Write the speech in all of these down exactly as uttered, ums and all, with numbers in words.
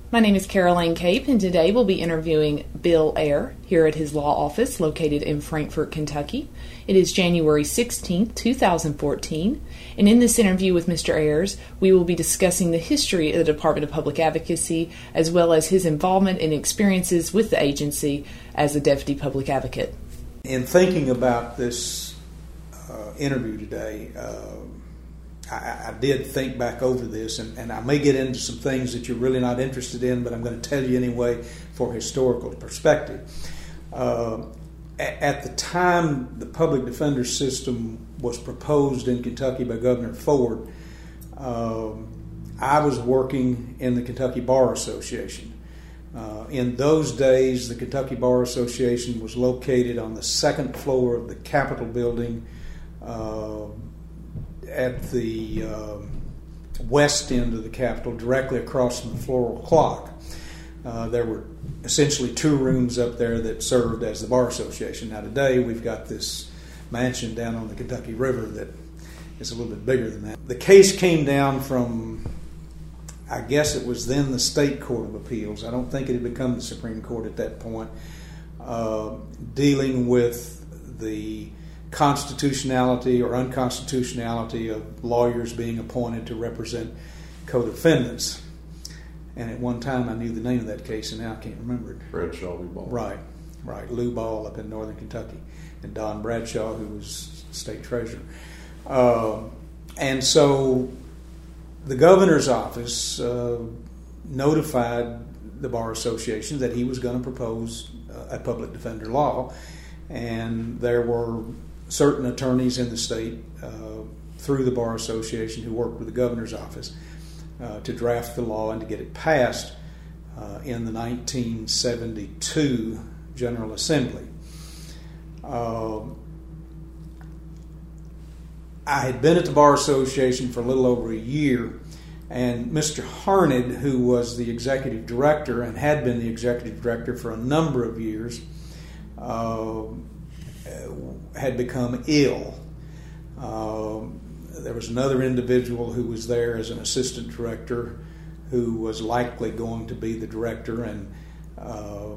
My name is Caroline Cape, and today we'll be interviewing Bill Ayer here at his law office located in Frankfort, Kentucky. It is January sixteenth, two thousand fourteen, and in this interview with Mister Ayers, we will be discussing the history of the Department of Public Advocacy, as well as his involvement and experiences with the agency as a Deputy Public Advocate. In thinking about this uh, interview today, uh, I, I did think back over this, and, and I may get into some things that you're really not interested in, but I'm going to tell you anyway for historical perspective. Uh, at, at the time the public defender system was proposed in Kentucky by Governor Ford, uh, I was working in the Kentucky Bar Association. Uh, in those days, the Kentucky Bar Association was located on the second floor of the Capitol building, uh, at the uh, west end of the Capitol, directly across from the floral clock. Uh, there were essentially two rooms up there that served as the Bar Association. Now today we've got this mansion down on the Kentucky River that is a little bit bigger than that. The case came down from, I guess it was then the State Court of Appeals. I don't think it had become the Supreme Court at that point, uh, dealing with the constitutionality or unconstitutionality of lawyers being appointed to represent co-defendants. And at one time I knew the name of that case, and now I can't remember it. Bradshaw v. Ball. Right, right. Lou Ball up in northern Kentucky, and Don Bradshaw, who was state treasurer. Uh, and so the governor's office uh, notified the Bar Association that he was going to propose uh, a public defender law, and there were certain attorneys in the state uh, through the Bar Association who worked with the governor's office uh, to draft the law and to get it passed uh, in the nineteen seventy-two General Assembly. Uh, I had been at the Bar Association for a little over a year, and Mister Harned, who was the executive director and had been the executive director for a number of years, uh, had become ill. Uh, there was another individual who was there as an assistant director who was likely going to be the director, and uh,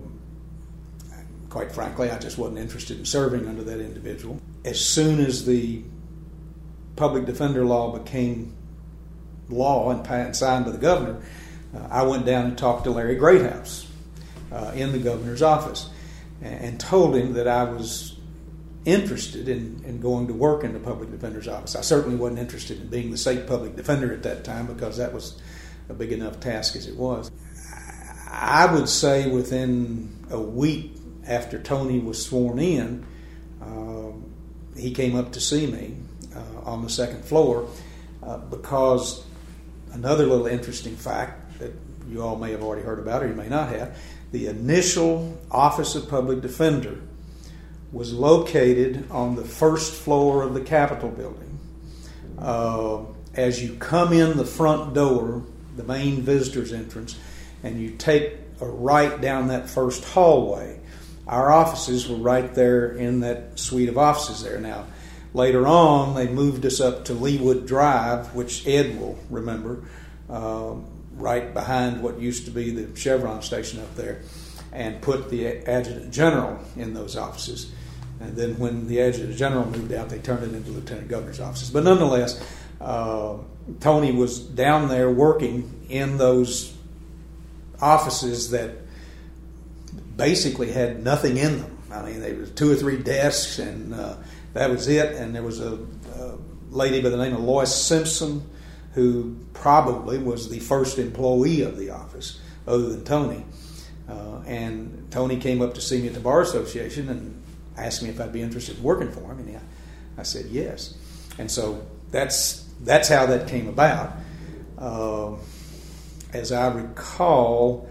quite frankly, I just wasn't interested in serving under that individual. As soon as the public defender law became law and signed by the governor, uh, I went down and talked to Larry Greathouse uh, in the governor's office and told him that I was interested in, in going to work in the public defender's office. I certainly wasn't interested in being the state public defender at that time, because that was a big enough task as it was. I would say within a week after Tony was sworn in, uh, he came up to see me uh, on the second floor uh, because another little interesting fact that you all may have already heard about, or you may not have, the initial Office of Public Defender was located on the first floor of the Capitol building. Uh, as you come in the front door, the main visitor's entrance, and you take a right down that first hallway, our offices were right there in that suite of offices there. Now, later on, they moved us up to Leewood Drive, which Ed will remember, uh, right behind what used to be the Chevron station up there, and put the Adjutant General in those offices. And then when the Adjutant General moved out, they turned it into Lieutenant Governor's offices. But nonetheless, uh, Tony was down there working in those offices that basically had nothing in them. I mean, there was two or three desks, and uh, that was it. And there was a, a lady by the name of Lois Simpson, who probably was the first employee of the office, other than Tony. Uh, and Tony came up to see me at the Bar Association and asked me if I'd be interested in working for him, and I, I said yes. And so that's that's how that came about. Uh, as I recall,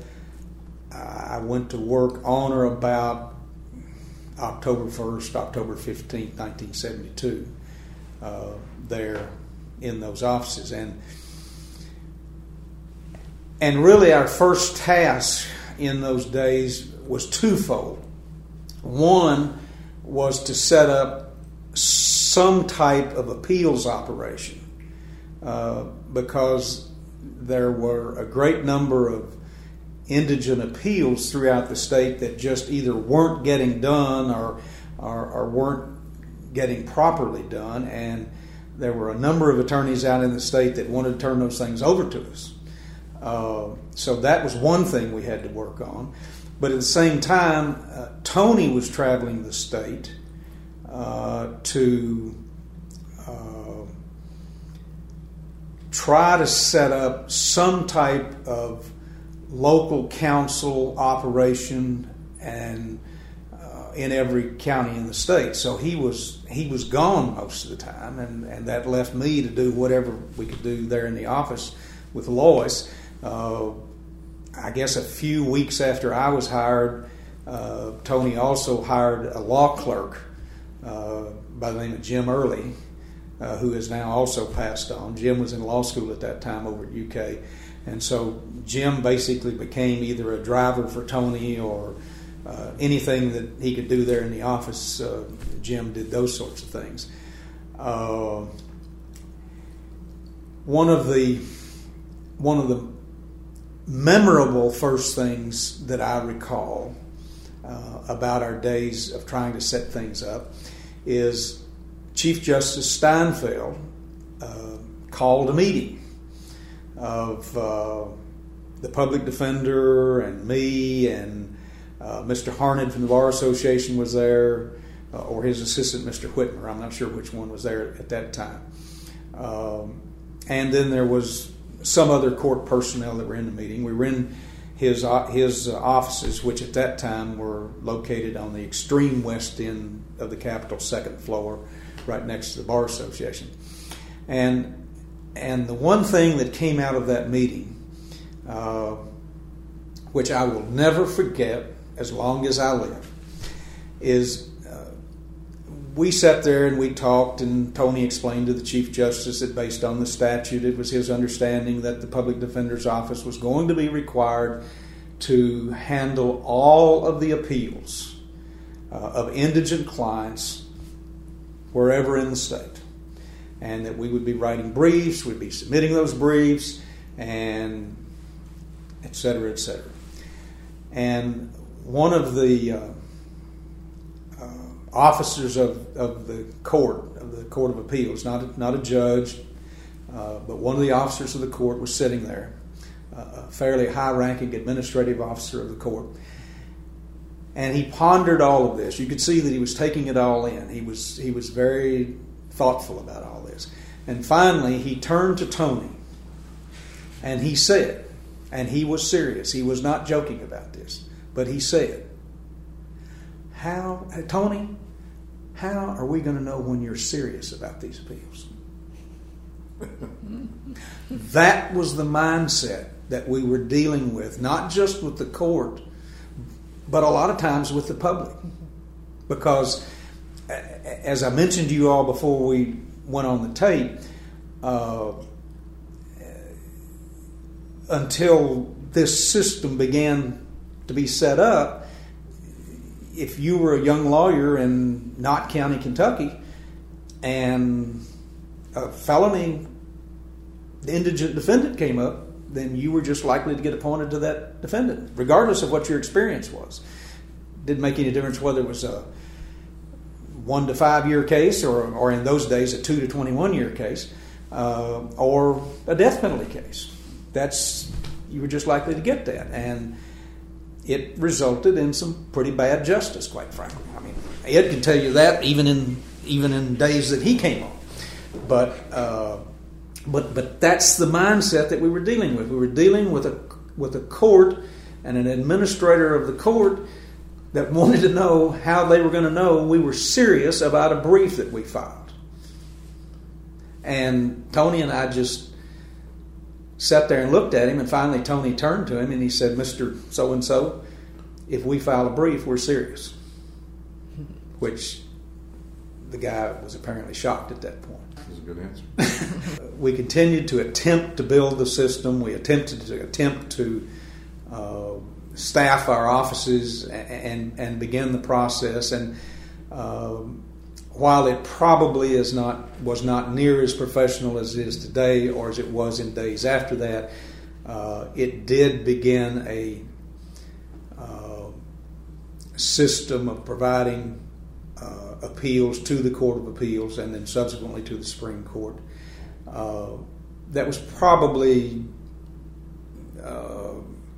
I went to work on or about October first, October fifteenth, nineteen seventy-two, uh, there in those offices. And and really our first task in those days was twofold. One was to set up some type of appeals operation, uh, because there were a great number of indigent appeals throughout the state that just either weren't getting done or, or, or weren't getting properly done, and there were a number of attorneys out in the state that wanted to turn those things over to us. Uh, so that was one thing we had to work on. But at the same time, uh, Tony was traveling the state uh, to uh, try to set up some type of local council operation and uh, in every county in the state. So he was he was gone most of the time, and, and that left me to do whatever we could do there in the office with Lois. Uh, I guess a few weeks after I was hired, uh, Tony also hired a law clerk uh, by the name of Jim Early, uh, who has now also passed on. Jim was in law school at that time over at U K. And so Jim basically became either a driver for Tony or uh, anything that he could do there in the office. Uh, Jim did those sorts of things. Uh, one of the one of the memorable first things that I recall uh, about our days of trying to set things up is Chief Justice Steinfeld uh, called a meeting of uh, the public defender and me, and uh, Mister Harned from the Bar Association was there, uh, or his assistant, Mister Whitmer. I'm not sure which one was there at that time. Um, and then there was some other court personnel that were in the meeting. We were in his his offices, which at that time were located on the extreme west end of the Capitol, second floor, right next to the Bar Association. And and the one thing that came out of that meeting, uh, which I will never forget as long as I live, is we sat there and we talked, and Tony explained to the Chief Justice that based on the statute, it was his understanding that the Public Defender's Office was going to be required to handle all of the appeals uh, of indigent clients wherever in the state. And that we would be writing briefs, we'd be submitting those briefs, and et cetera, et cetera. And one of the uh, officers of, of the court, of the Court of Appeals, not a, not a judge, uh, but one of the officers of the court was sitting there, uh, a fairly high-ranking administrative officer of the court. And he pondered all of this. You could see that he was taking it all in. He was he was very thoughtful about all this. And finally, he turned to Tony, and he said, and he was serious, he was not joking about this, but he said, How, Tony, how are we going to know when you're serious about these appeals? That was the mindset that we were dealing with, not just with the court, but a lot of times with the public. Because, as I mentioned to you all before we went on the tape, uh, until this system began to be set up, if you were a young lawyer in Knott County, Kentucky, and a felony indigent defendant came up, then you were just likely to get appointed to that defendant, regardless of what your experience was. Didn't make any difference whether it was a one to five year case, or, or in those days a two to twenty-one year case, uh, or a death penalty case. That's you were just likely to get that, and it resulted in some pretty bad justice, quite frankly. I mean, Ed can tell you that even in even in days that he came on. But uh, but but that's the mindset that we were dealing with. We were dealing with a with a court and an administrator of the court that wanted to know how they were going to know we were serious about a brief that we filed. And Tony and I just sat there and looked at him, and finally Tony turned to him and he said, "Mister So-and-so, if we file a brief, we're serious." Which the guy was apparently shocked at that point. That's a good answer. We continued to attempt to build the system. We attempted to attempt to uh, staff our offices and, and, and begin the process. And um, while it probably is not was not near as professional as it is today, or as it was in days after that, uh, it did begin a system of providing uh, appeals to the Court of Appeals and then subsequently to the Supreme Court. Uh, that was probably uh,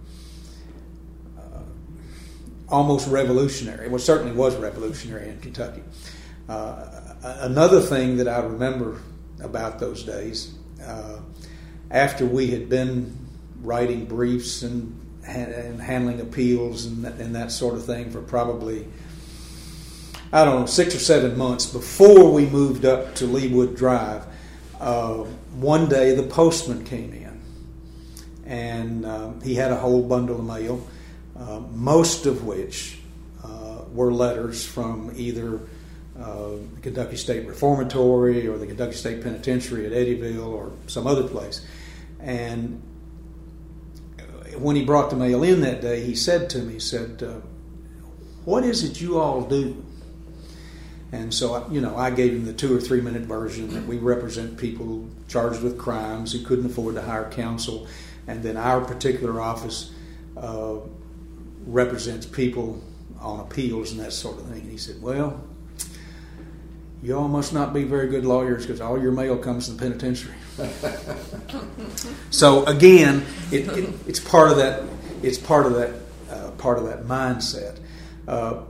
uh, almost revolutionary. Well, it certainly was revolutionary in Kentucky. Uh, another thing that I remember about those days, uh, after we had been writing briefs and, and handling appeals and that, and that sort of thing for probably, I don't know, six or seven months before we moved up to Leawood Drive, uh, one day the postman came in, and uh, he had a whole bundle of mail, uh, most of which uh, were letters from either uh, the Kentucky State Reformatory or the Kentucky State Penitentiary at Eddyville or some other place. And when he brought the mail in that day, he said to me, he said, uh, "What is it you all do?" And so, you know, I gave him the two or three minute version that we represent people charged with crimes who couldn't afford to hire counsel, and then our particular office uh, represents people on appeals and that sort of thing. And he said, "Well, you all must not be very good lawyers because all your mail comes to the penitentiary." So again, it, it, it's part of that. It's part of that. Uh, part of that mindset. Uh,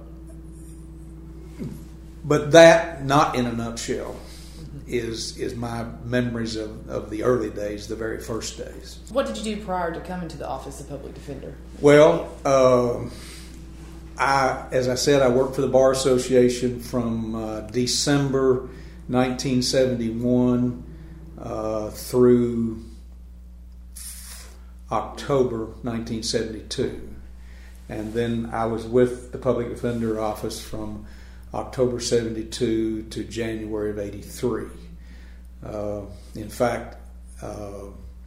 but that, not in a nutshell, is is my memories of, of the early days, the very first days. What did you do prior to coming to the Office of Public Defender? Well, uh, I, as I said, I worked for the Bar Association from uh, December nineteen seventy-one uh, through October nineteen seventy-two. And then I was with the Public Defender Office from October seventy-two to January of eighty-three. Uh, in fact, uh,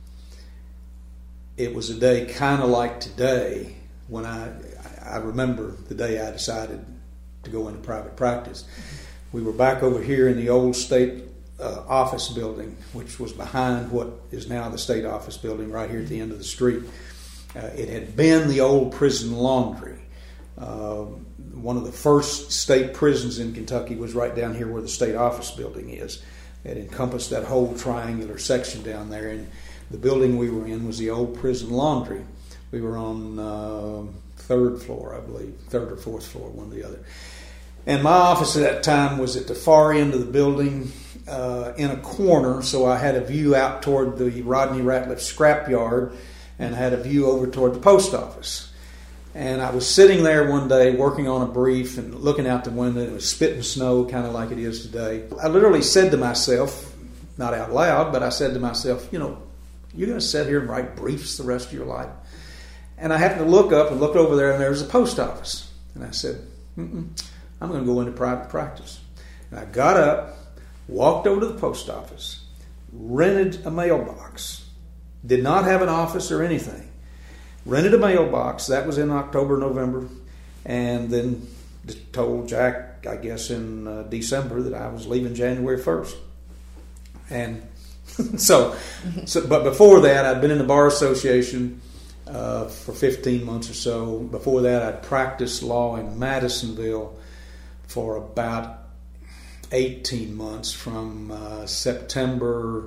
it was a day kind of like today when I, I remember the day I decided to go into private practice. We were back over here in the old state uh, office building, which was behind what is now the state office building right here at the end of the street. Uh, it had been the old prison laundry. Uh, one of the first state prisons in Kentucky was right down here where the state office building is. It encompassed that whole triangular section down there, and the building we were in was the old prison laundry. We were on uh, third floor, I believe, third or fourth floor, one or the other. And my office at that time was at the far end of the building uh, in a corner, so I had a view out toward the Rodney Ratliff scrapyard and had a view over toward the post office. And I was sitting there one day working on a brief and looking out the window. It was spitting snow, kind of like it is today. I literally said to myself, not out loud, but I said to myself, you know, you're going to sit here and write briefs the rest of your life? And I happened to look up and looked over there, and there was a post office. And I said, Mm-mm, I'm going to go into private practice. And I got up, walked over to the post office, rented a mailbox, did not have an office or anything. Rented a mailbox. That was in October, November. And then told Jack, I guess, in uh, December that I was leaving January first. And so, so, but before that, I'd been in the Bar Association uh, for fifteen months or so. Before that, I'd practiced law in Madisonville for about eighteen months from uh, September...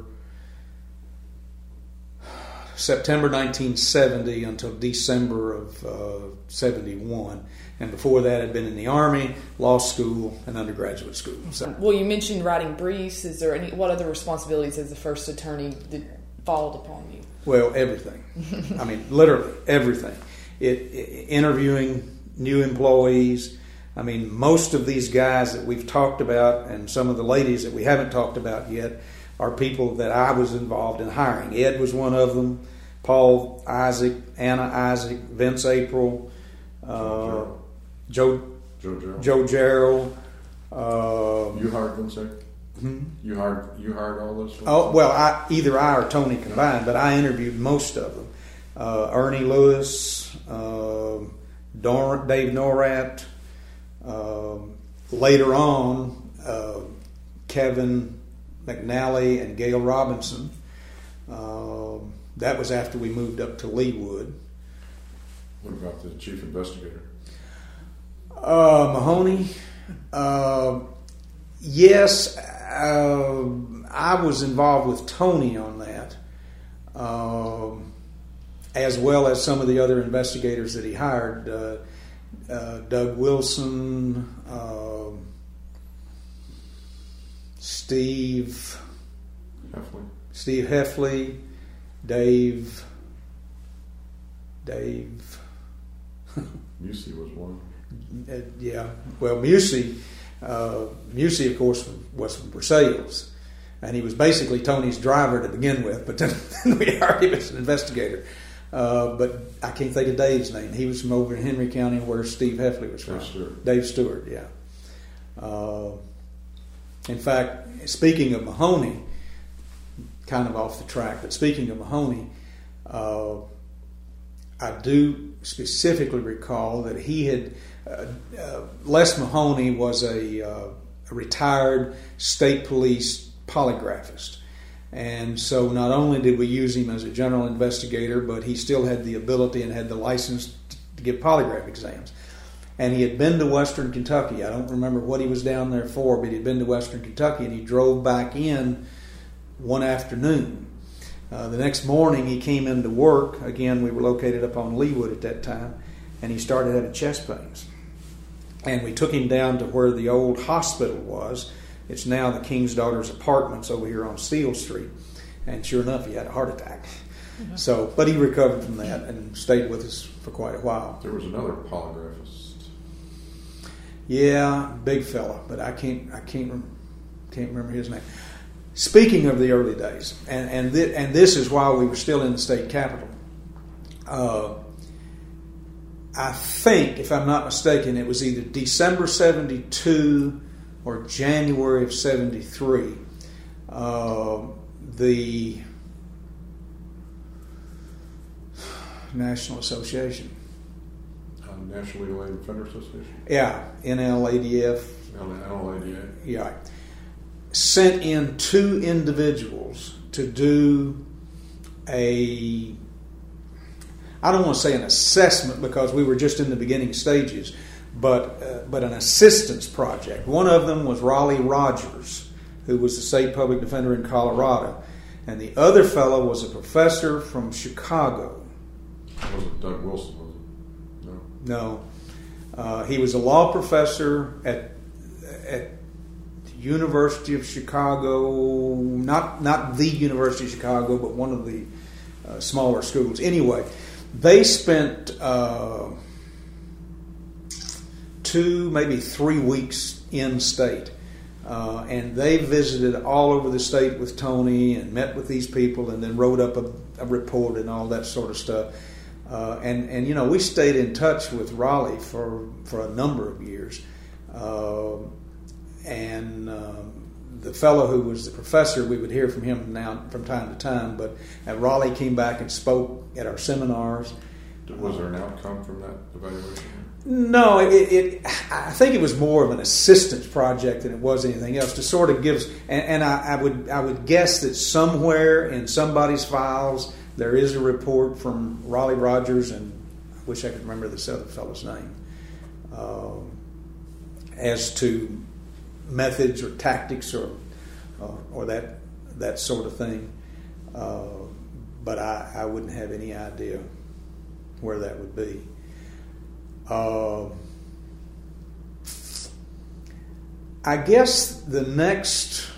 September nineteen seventy until December of uh, seventy-one. And before that, I'd been in the Army, law school, and undergraduate school. So, well, you mentioned writing briefs. Is there any, what other responsibilities as the first attorney did followed upon you? Well, everything. I mean, literally everything. It, it, interviewing new employees. I mean, most of these guys that we've talked about and some of the ladies that we haven't talked about yet are people that I was involved in hiring. Ed was one of them. Paul Isaac, Anna Isaac, Vince April, uh, Joe Joe Gerald. Joe Gerald. Uh, you hired Vince April? Hmm? You hired you hired all those folks? Oh well, I, either I or Tony combined, but I interviewed most of them. Uh, Ernie Lewis, uh, Dor- Dave Norat. Uh, later on, uh, Kevin McNally and Gail Robinson. Uh, that was after we moved up to Leawood. What about the chief investigator? Uh, Mahoney, uh, yes, uh, I was involved with Tony on that, uh, as well as some of the other investigators that he hired, uh, uh, Doug Wilson, uh, Steve, Heffley. Steve Heffley, Dave, Dave. Musey was one. Uh, yeah, well, Musey, uh, Musey, of course, was from Versailles, and he was basically Tony's driver to begin with. But then, then we hired him as an investigator. Uh, but I can't think of Dave's name. He was from over in Henry County, where Steve Heffley was from. Dave Stewart. Dave Stewart, yeah. Uh, in fact, speaking of Mahoney, kind of off the track, but speaking of Mahoney, uh, I do specifically recall that he had. Uh, uh, Les Mahoney was a, uh, a retired state police polygraphist. And so not only did we use him as a general investigator, but he still had the ability and had the license to give polygraph exams. And he had been to Western Kentucky. I don't remember what he was down there for, but he'd been to Western Kentucky, and he drove back in one afternoon. Uh, the next morning he came into work. Again, we were located up on Leawood at that time, and he started having chest pains. And we took him down to where the old hospital was. It's now the King's Daughters Apartments over here on Steel Street. And sure enough, he had a heart attack. Mm-hmm. So, but he recovered from that and stayed with us for quite a while. There was another polygraphist. Yeah, big fella, but I can't, I can't, can't remember his name. Speaking of the early days, and and, th- and this is while we were still in the state capitol. Uh, I think, if I'm not mistaken, it was either December seventy-two or January of seventy-three. Uh, the National Association. Uh, National Legal Aid Defender Association? Yeah, N L A D F. N L A D A. Yeah. Sent in two individuals to do a, I don't want to say an assessment because we were just in the beginning stages, but uh, but an assistance project. One of them was Raleigh Rogers, who was the state public defender in Colorado, and the other fellow was a professor from Chicago. Was it Doug Wilson? Was it? No. No, uh, he was a law professor at at University of Chicago, not not the University of Chicago, but one of the uh, smaller schools. Anyway, they spent uh, two, maybe three weeks in state, uh, and they visited all over the state with Tony and met with these people, and then wrote up a, a report and all that sort of stuff. Uh, and and you know, we stayed in touch with Raleigh for for a number of years. Uh, And um, the fellow who was the professor, we would hear from him now from time to time. But uh, Raleigh came back and spoke at our seminars. Was there an outcome from that evaluation? No, it, it. I think it was more of an assistance project than it was anything else. To sort of give, and, and I, I would, I would guess that somewhere in somebody's files there is a report from Raleigh Rogers, and I wish I could remember this other fellow's name, uh, as to methods or tactics or uh, or that that sort of thing, uh, but I, I wouldn't have any idea where that would be. Uh, I guess the next,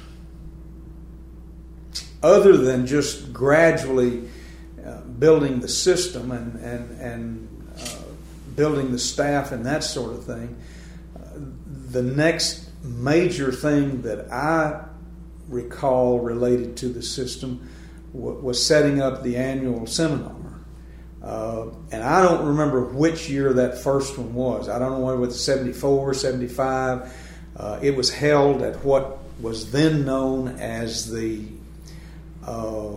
other than just gradually uh, building the system and and and uh, building the staff and that sort of thing, uh, the next major thing that I recall related to the system w- was setting up the annual seminar. Uh, and I don't remember which year that first one was. I don't know whether it was seventy-four, seventy-five. Uh, it was held at what was then known as the uh,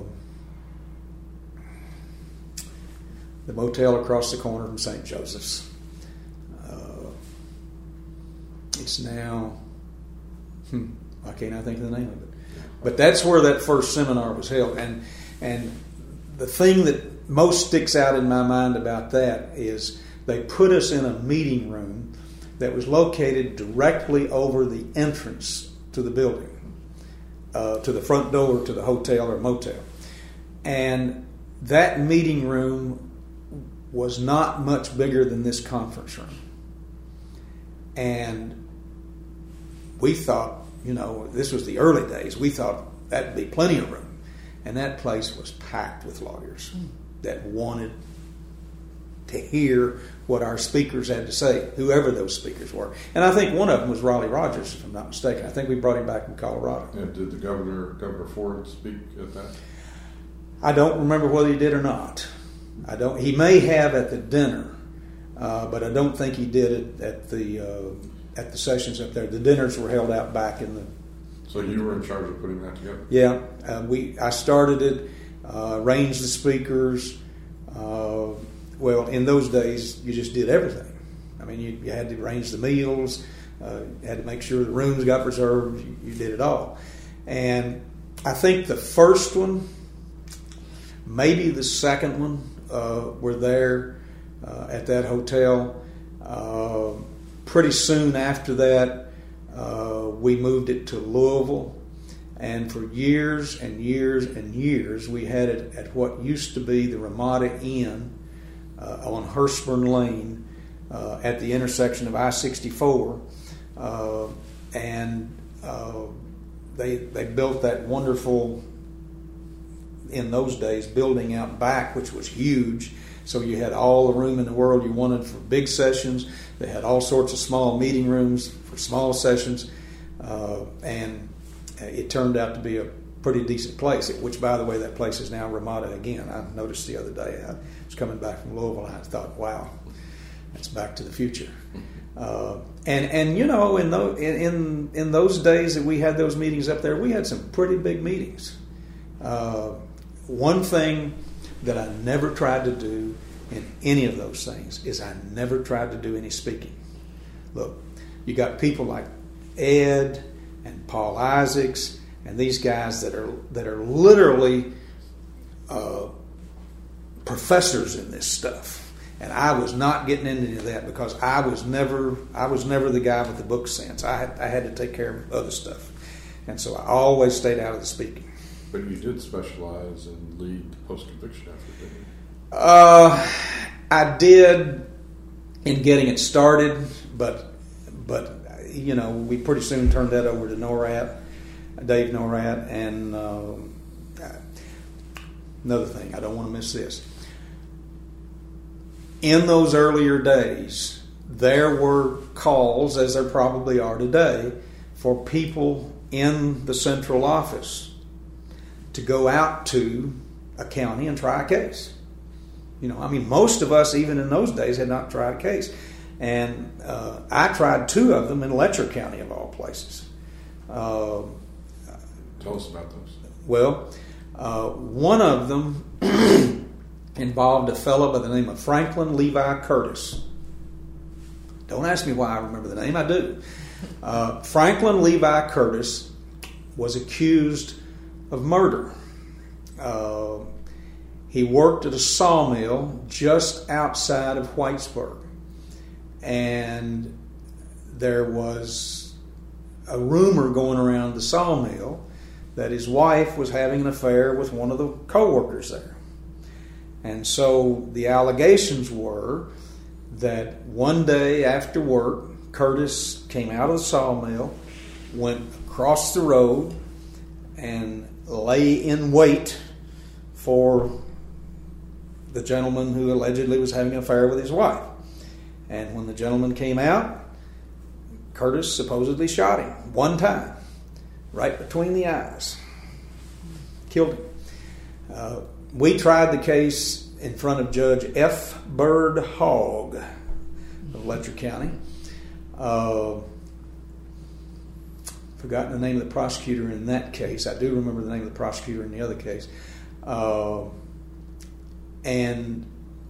the motel across the corner from Saint Joseph's. Uh, it's now... Hmm, I can't think of the name of it. But that's where that first seminar was held. And and the thing that most sticks out in my mind about that is they put us in a meeting room that was located directly over the entrance to the building, uh, to the front door to the hotel or motel. And that meeting room was not much bigger than this conference room. And we thought, you know, this was the early days, we thought that'd be plenty of room. And that place was packed with lawyers that wanted to hear what our speakers had to say, whoever those speakers were. And I think one of them was Raleigh Rogers, if I'm not mistaken. I think we brought him back from Colorado. And did the governor, Governor Ford, speak at that? I don't remember whether he did or not. I don't. He may have at the dinner, uh, but I don't think he did it at the uh, at the sessions up there. The dinners were held out back in the. So you were in charge of putting that together? Yeah, uh, we. I started it, uh, arranged the speakers. Uh, well, in those days, you just did everything. I mean, you, you had to arrange the meals. Uh, you had to make sure the rooms got reserved. You, you did it all. And I think the first one, maybe the second one, uh, were there uh, at that hotel. Uh, pretty soon after that, uh, we moved it to Louisville. And for years and years and years, we had it at what used to be the Ramada Inn uh, on Hurstburn Lane uh, at the intersection of I sixty-four. Uh, and uh, they they built that wonderful, in those days, building out back, which was huge. So you had all the room in the world you wanted for big sessions. They had all sorts of small meeting rooms for small sessions. Uh, and it turned out to be a pretty decent place, which, by the way, that place is now Ramada again. I noticed the other day. I was coming back from Louisville, and I thought, wow, that's back to the future. Uh, and, and you know, in, those, in, in those days that we had those meetings up there, we had some pretty big meetings. Uh, one thing that I never tried to do in any of those things is I never tried to do any speaking. Look, you got people like Ed and Paul Isaacs and these guys that are that are literally uh, professors in this stuff, and I was not getting into any of that because I was never I was never the guy with the book sense. I had, I had to take care of other stuff, and so I always stayed out of the speaking. But you did specialize in lead post-conviction effort, didn't you? Uh, I did in getting it started, but but you know, we pretty soon turned that over to NORAD, Dave NORAD, and uh, another thing, I don't want to miss this. In those earlier days, there were calls, as there probably are today, for people in the central office to go out to a county and try a case. You know, I mean, most of us, even in those days, had not tried a case. And uh, I tried two of them in Letcher County, of all places. Uh, Tell us about those. Well, uh, one of them involved a fellow by the name of Franklin Levi Curtis. Don't ask me why I remember the name, I do. Uh, Franklin Levi Curtis was accused of murder. Uh, he worked at a sawmill just outside of Whitesburg. And there was a rumor going around the sawmill that his wife was having an affair with one of the co-workers there. And so the allegations were that one day after work, Curtis came out of the sawmill, went across the road, and lay in wait for the gentleman who allegedly was having an affair with his wife. And when the gentleman came out, Curtis supposedly shot him one time, right between the eyes. Killed him. Uh, we tried the case in front of Judge F. Bird Hogg of Letcher County. Uh, forgotten the name of the prosecutor in that case. I do remember the name of the prosecutor in the other case. Uh, and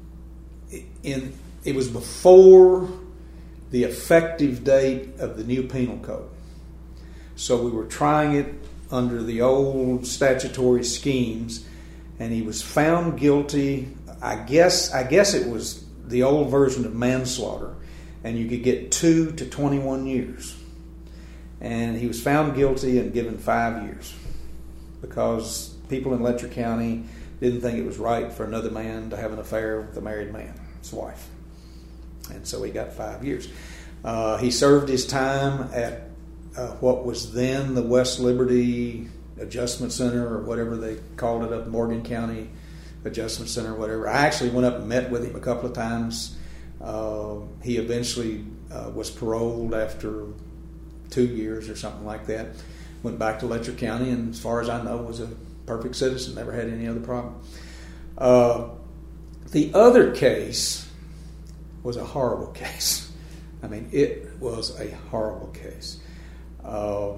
in It was before the effective date of the new penal code. So we were trying it under the old statutory schemes, and he was found guilty. I guess I guess it was the old version of manslaughter, and you could get two to twenty-one years. And he was found guilty and given five years because people in Letcher County didn't think it was right for another man to have an affair with a married man's wife. And so he got five years. Uh, he served his time at uh, what was then the West Liberty Adjustment Center, or whatever they called it up, Morgan County Adjustment Center, whatever. I actually went up and met with him a couple of times. Uh, he eventually uh, was paroled after two years or something like that. Went back to Letcher County, and as far as I know, was a perfect citizen, never had any other problem. Uh, the other case was a horrible case. I mean, it was a horrible case. Uh,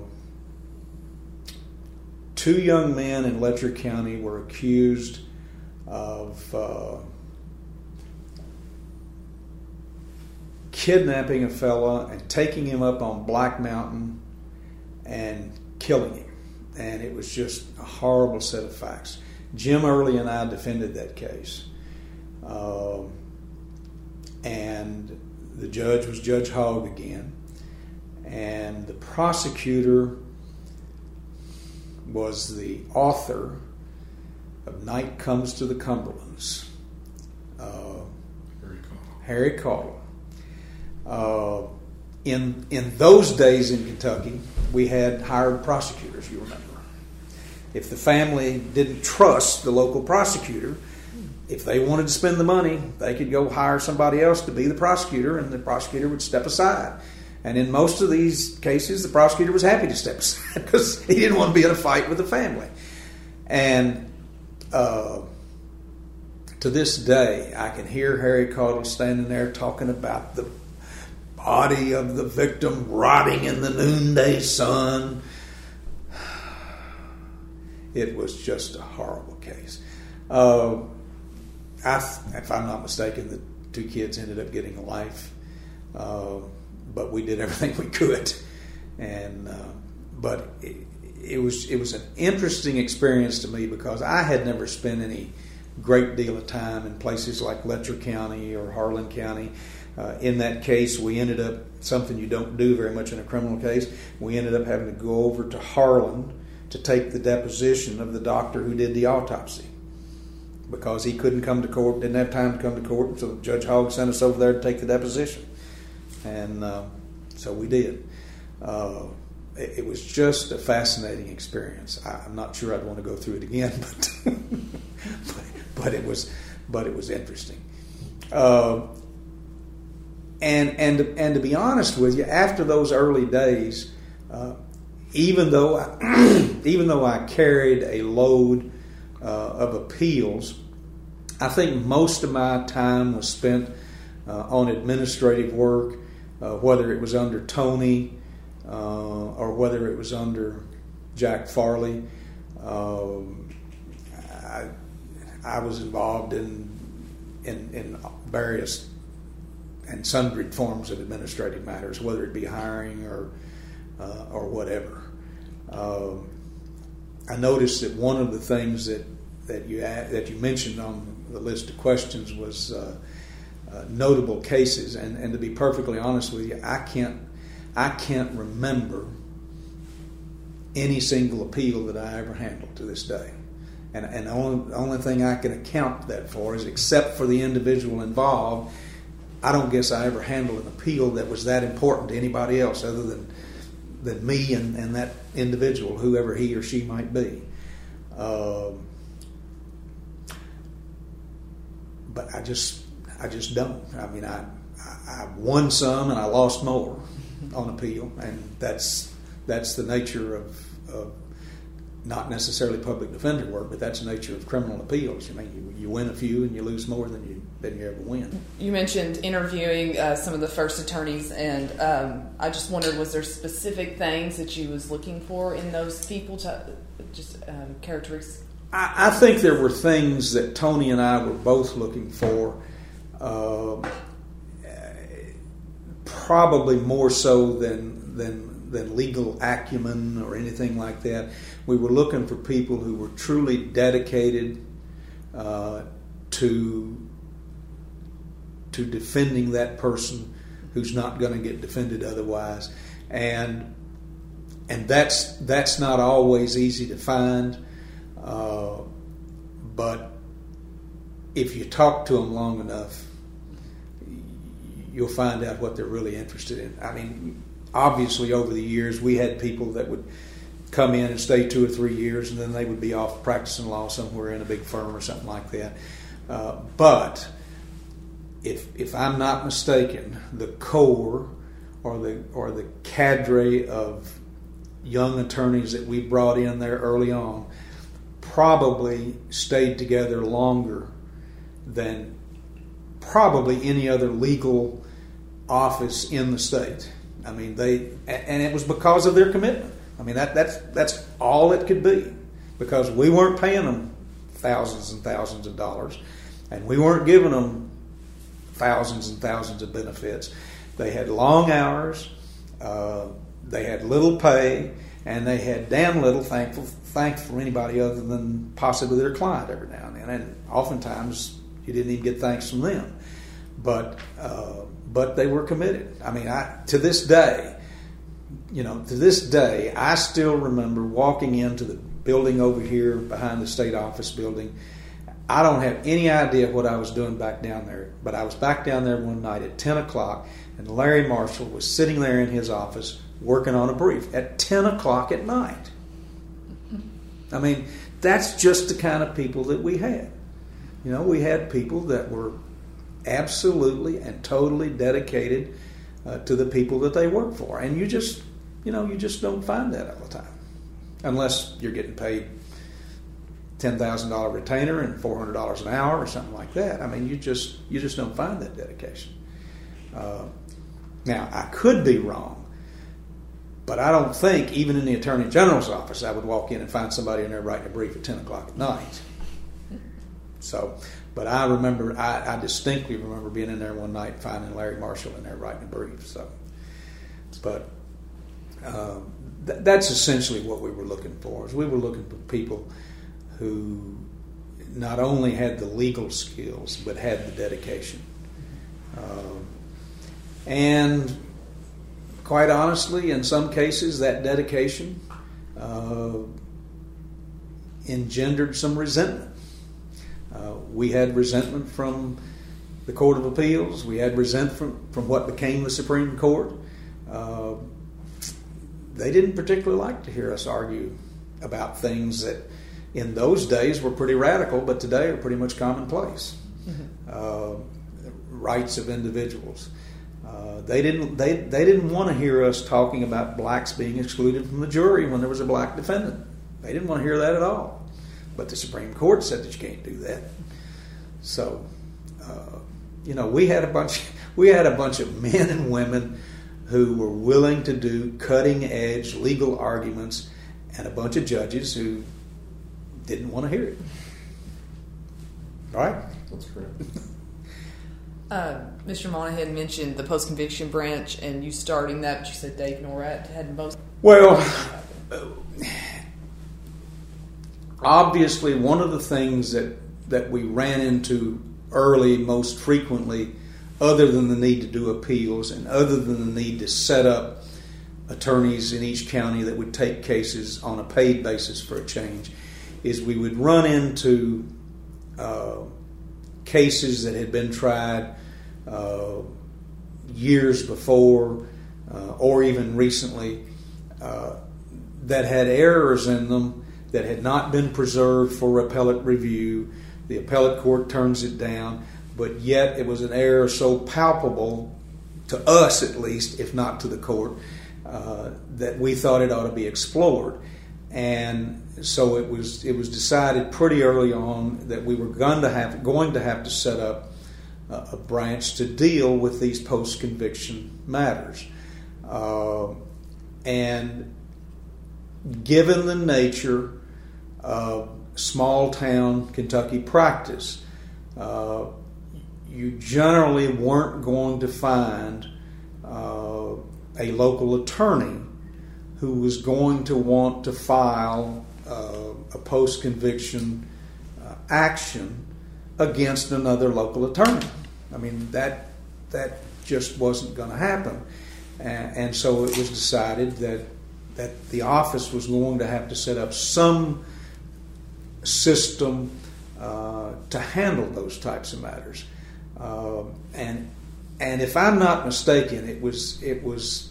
two young men in Letcher County were accused of uh, kidnapping a fella and taking him up on Black Mountain and killing him. And it was just a horrible set of facts. Jim Early and I defended that case. Uh, and the judge was Judge Hogg again. And the prosecutor was the author of Night Comes to the Cumberlands, uh, Harry Caudle. Uh, in in those days in Kentucky, we had hired prosecutors, you remember. If the family didn't trust the local prosecutor, if they wanted to spend the money, they could go hire somebody else to be the prosecutor, and the prosecutor would step aside. And in most of these cases, the prosecutor was happy to step aside because he didn't want to be in a fight with the family. And uh, to this day, I can hear Harry Caudle standing there talking about the body of the victim rotting in the noonday sun. It was just a horrible case. Uh, I, if I'm not mistaken, the two kids ended up getting a life. Uh, but we did everything we could. And uh, but it, it was it was an interesting experience to me because I had never spent any great deal of time in places like Letcher County or Harlan County. Uh, in that case, we ended up, something you don't do very much in a criminal case, we ended up having to go over to Harlan to take the deposition of the doctor who did the autopsy because he couldn't come to court, didn't have time to come to court, so Judge Hogg sent us over there to take the deposition. And uh, so we did. Uh, it, it was just a fascinating experience. I, I'm not sure I'd want to go through it again, but but, but it was but it was interesting. Uh, and and and to be honest with you, after those early days, uh, even though I, even though I carried a load uh, of appeals, I think most of my time was spent uh, on administrative work. Uh, whether it was under Tony uh, or whether it was under Jack Farley. Um, I, I was involved in, in in various and sundry forms of administrative matters, whether it be hiring or uh, or whatever. Um, I noticed that one of the things that that you that you mentioned on the list of questions was Uh, Uh, notable cases, and, and to be perfectly honest with you, I can't I can't remember any single appeal that I ever handled to this day, and and the only, the only thing I can account that for is, except for the individual involved, I don't guess I ever handled an appeal that was that important to anybody else other than than me and, and that individual, whoever he or she might be. Um, but I just I just don't. I mean, I, I I won some and I lost more on appeal, and that's that's the nature of, of not necessarily public defender work, but that's the nature of criminal appeals. I mean, you, you win a few and you lose more than you than you ever win. You mentioned interviewing uh, some of the first attorneys, and um, I just wondered, was there specific things that you was looking for in those people, to just um, characteristics? I, I think there were things that Tony and I were both looking for. Uh, probably more so than than than legal acumen or anything like that. We were looking for people who were truly dedicated uh, to to defending that person who's not going to get defended otherwise, and and that's that's not always easy to find, uh, but if you talk to them long enough, you'll find out what they're really interested in. I mean, obviously over the years we had people that would come in and stay two or three years, and then they would be off practicing law somewhere in a big firm or something like that. Uh, but if if I'm not mistaken, the core or the or the cadre of young attorneys that we brought in there early on probably stayed together longer than probably any other legal office in the state. I mean, they and it was because of their commitment. I mean, that that's that's all it could be, because we weren't paying them thousands and thousands of dollars, and we weren't giving them thousands and thousands of benefits. They had long hours, uh, they had little pay, and they had damn little thankful thanks from anybody other than possibly their client every now and then. And oftentimes you didn't even get thanks from them, but uh, but they were committed. I mean, I to this day. You know, to this day, I still remember walking into the building over here behind the state office building. I don't have any idea what I was doing back down there, but I was back down there one night at ten o'clock, and Larry Marshall was sitting there in his office working on a brief at ten o'clock at night. I mean, that's just the kind of people that we had. You know, we had people that were absolutely and totally dedicated Uh, to the people that they work for, and you just, you know, you just don't find that all the time, unless you're getting paid ten thousand dollar retainer and four hundred dollars an hour or something like that. I mean, you just you just don't find that dedication. Uh, now, I could be wrong, but I don't think even in the Attorney General's office I would walk in and find somebody in there writing a brief at ten o'clock at night. So. But I remember, I, I distinctly remember being in there one night, finding Larry Marshall in there writing a brief. So, but um, th- that's essentially what we were looking for. Is we were looking for people who not only had the legal skills but had the dedication. Um, and quite honestly, in some cases, that dedication uh, engendered some resentment. Uh, we had resentment from the Court of Appeals. We had resentment from, from what became the Supreme Court. Uh, they didn't particularly like to hear us argue about things that in those days were pretty radical, but today are pretty much commonplace. Mm-hmm. Uh, rights of individuals. Uh, they didn't. They they didn't want to hear us talking about blacks being excluded from the jury when there was a black defendant. They didn't want to hear that at all. But the Supreme Court said that you can't do that. So, uh, you know, we had a bunch. We had a bunch of men and women who were willing to do cutting edge legal arguments, and a bunch of judges who didn't want to hear it. Right? That's correct. Uh, Mister Monahan mentioned the post-conviction branch and you starting that, but you said Dave Norrat had most. Well, obviously, one of the things that, that we ran into early most frequently, other than the need to do appeals and other than the need to set up attorneys in each county that would take cases on a paid basis for a change, is we would run into uh, cases that had been tried uh, years before uh, or even recently uh, that had errors in them that had not been preserved for appellate review. The appellate court turns it down, but yet it was an error so palpable, to us at least, if not to the court, uh, that we thought it ought to be explored. And so it was it was decided pretty early on that we were going to have, going to, have to set up a, a branch to deal with these post-conviction matters. Uh, and given the nature of small-town Kentucky practice, uh, you generally weren't going to find uh, a local attorney who was going to want to file uh, a post-conviction uh, action against another local attorney. I mean, that that just wasn't going to happen. And, and so it was decided that that the office was going to have to set up some system uh, to handle those types of matters. Uh, and and if I'm not mistaken, it was it was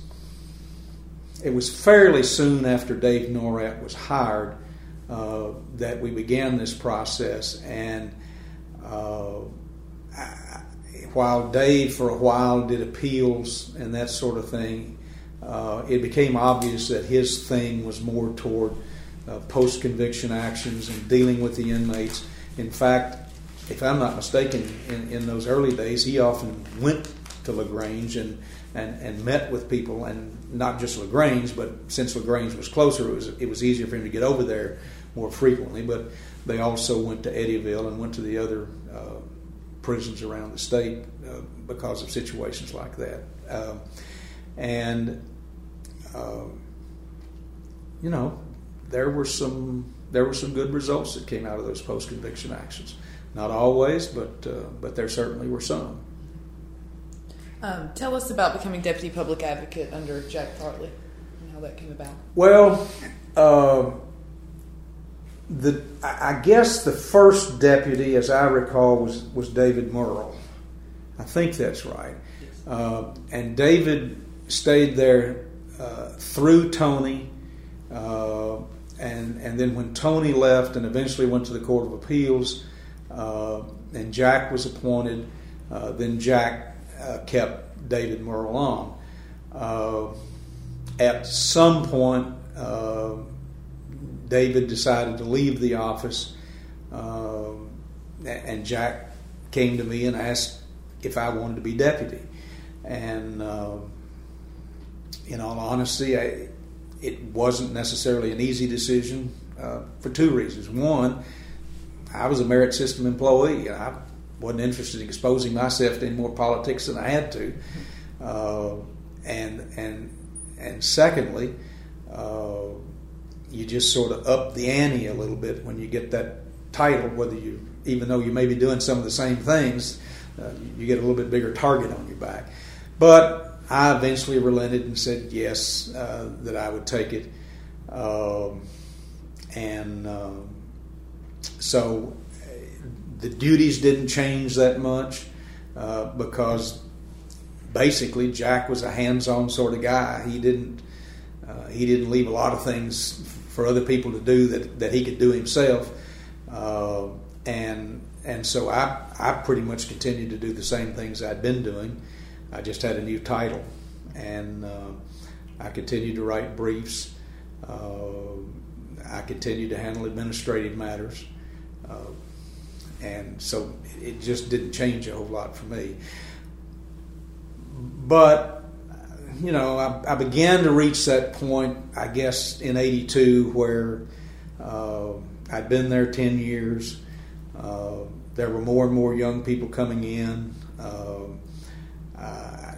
it was fairly soon after Dave Norat was hired uh, that we began this process. And uh, I, while Dave for a while did appeals and that sort of thing, uh, it became obvious that his thing was more toward uh, post-conviction actions and dealing with the inmates. In fact, if I'm not mistaken, in, in those early days, he often went to LaGrange and, and, and met with people, and not just LaGrange, but since LaGrange was closer, it was it was easier for him to get over there more frequently. But they also went to Eddyville and went to the other uh, prisons around the state uh, because of situations like that. Uh, and uh, you know, there were some there were some good results that came out of those post-conviction actions. Not always, but uh, but there certainly were some. Um, tell us about becoming deputy public advocate under Jack Tartley and how that came about. Well, uh, the I guess the first deputy, as I recall, was was David Merle. I think that's right. Yes. Uh, and David stayed there uh, through Tony, uh, and and then when Tony left and eventually went to the Court of Appeals, uh, and Jack was appointed, uh, then Jack uh, kept David Merle on. Uh, at some point, uh, David decided to leave the office, uh, and Jack came to me and asked if I wanted to be deputy. And uh, in all honesty, I, it wasn't necessarily an easy decision uh, for two reasons. One, I was a merit system employee. I wasn't interested in exposing myself to any more politics than I had to. Uh, and and and secondly, uh, you just sort of up the ante a little bit when you get that title, whether you, even though you may be doing some of the same things, uh, you get a little bit bigger target on your back. But I eventually relented and said yes, uh, that I would take it. Um, and uh, so the duties didn't change that much uh, because basically Jack was a hands-on sort of guy. He didn't uh, he didn't leave a lot of things for other people to do that, that he could do himself. Uh, and and so I I pretty much continued to do the same things I'd been doing. I just had a new title, and uh, I continued to write briefs. Uh, I continued to handle administrative matters, uh, and so it just didn't change a whole lot for me. But you know, I, I began to reach that point, I guess, in eighty-two, where uh, I'd been there ten years. Uh, there were more and more young people coming in. Uh, I,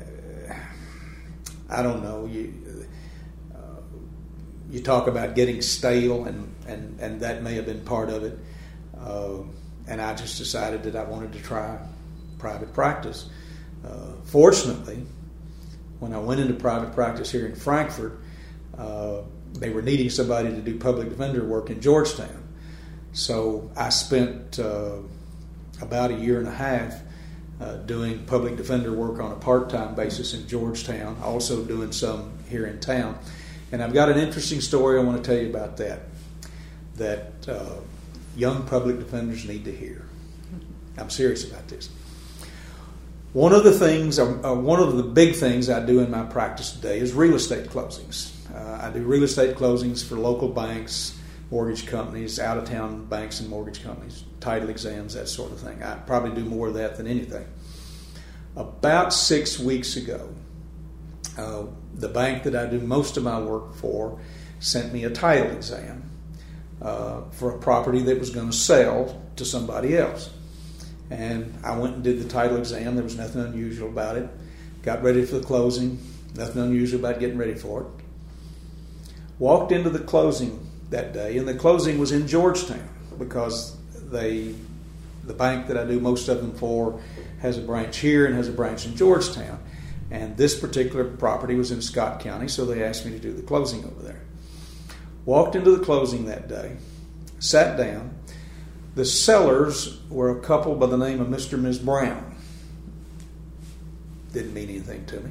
I don't know. You uh, you talk about getting stale, and, and, and that may have been part of it. Uh, and I just decided that I wanted to try private practice. Uh, fortunately, when I went into private practice here in Frankfort, uh, they were needing somebody to do public defender work in Georgetown. So I spent uh, about a year and a half uh, doing public defender work on a part-time basis in Georgetown, also doing some here in town. And I've got an interesting story I want to tell you about that, that uh, young public defenders need to hear. I'm serious about this. One of the things, uh, one of the big things I do in my practice today is real estate closings. Uh, I do real estate closings for local banks, mortgage companies, out-of-town banks and mortgage companies, title exams, that sort of thing. I probably do more of that than anything. About six weeks ago, uh, the bank that I do most of my work for sent me a title exam uh, for a property that was going to sell to somebody else. And I went and did the title exam. There was nothing unusual about it. Got ready for the closing. Nothing unusual about getting ready for it. Walked into the closing that day, and the closing was in Georgetown because they, the bank that I do most of them for, has a branch here and has a branch in Georgetown. And this particular property was in Scott County, so they asked me to do the closing over there. Walked into the closing that day, sat down. The sellers were a couple by the name of Mister and Miz Brown. Didn't mean anything to me.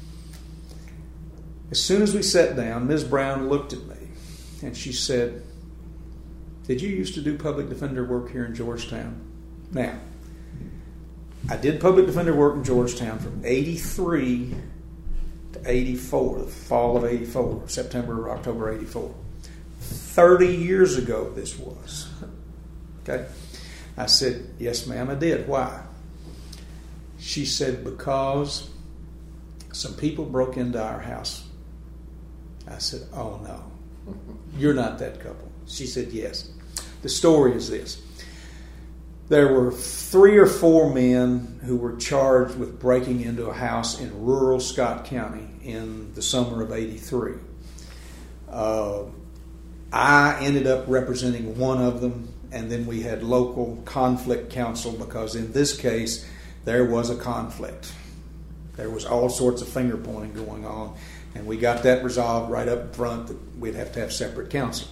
As soon as we sat down, Miz Brown looked at me and she said, "Did you used to do public defender work here in Georgetown?" Now, I did public defender work in Georgetown from eighty-three to eighty-four, the fall of eighty-four, September or October eighty-four. thirty years ago this was. Okay? I said, "Yes, ma'am, I did. Why?" She said, "Because some people broke into our house." I said, "Oh, no. You're not that couple." She said, "Yes." The story is this. There were three or four men who were charged with breaking into a house in rural Scott County in the summer of eighty-three. Uh, I ended up representing one of them, and then we had local conflict counsel because in this case there was a conflict. There was all sorts of finger pointing going on, and we got that resolved right up front that we'd have to have separate counsel.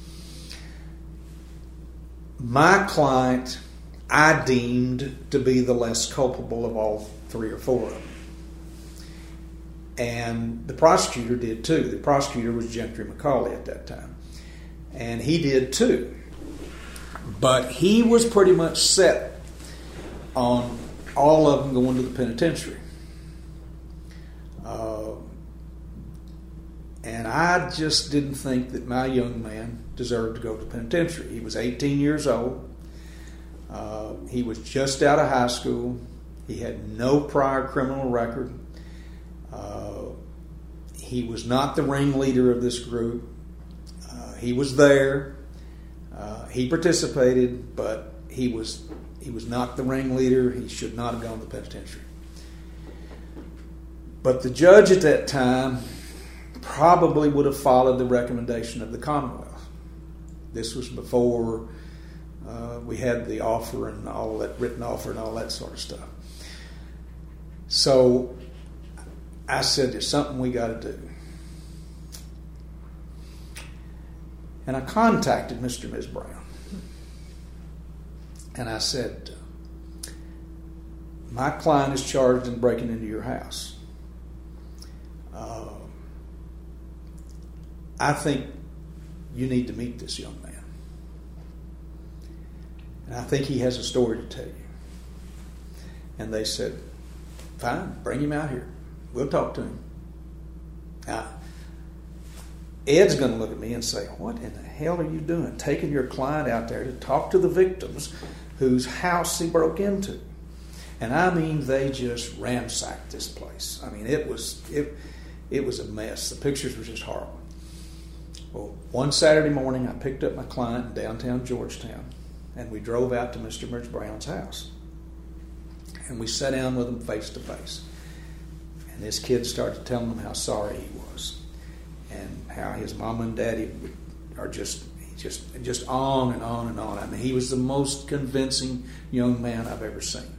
My client I deemed to be the less culpable of all three or four of them. And the prosecutor did too. The prosecutor was Gentry McCauley at that time. And he did too. But he was pretty much set on all of them going to the penitentiary. Uh, and I just didn't think that my young man deserved to go to the penitentiary. He was eighteen years old. Uh, he was just out of high school. He had no prior criminal record. Uh, he was not the ringleader of this group. Uh, he was there. Uh, he participated, but he was he was not the ringleader. He should not have gone to the penitentiary. But the judge at that time probably would have followed the recommendation of the Commonwealth. This was before uh, we had the offer and all that, written offer and all that sort of stuff. So I said, "There's something we got to do." And I contacted Mister and Miz Brown. And I said, "My client is charged in breaking into your house. Uh, I think you need to meet this young man. And I think he has a story to tell you." And they said, "Fine, bring him out here. We'll talk to him." Now, Ed's going to look at me and say, "What in the hell are you doing, taking your client out there to talk to the victims whose house he broke into?" And I mean, they just ransacked this place. I mean, it was it it was a mess. The pictures were just horrible. Well, one Saturday morning, I picked up my client in downtown Georgetown, and we drove out to Mister and Miz Brown's house. And we sat down with him face to face. And this kid started telling them how sorry he was, and how his mom and daddy are just just just on and on and on. I mean, he was the most convincing young man I've ever seen.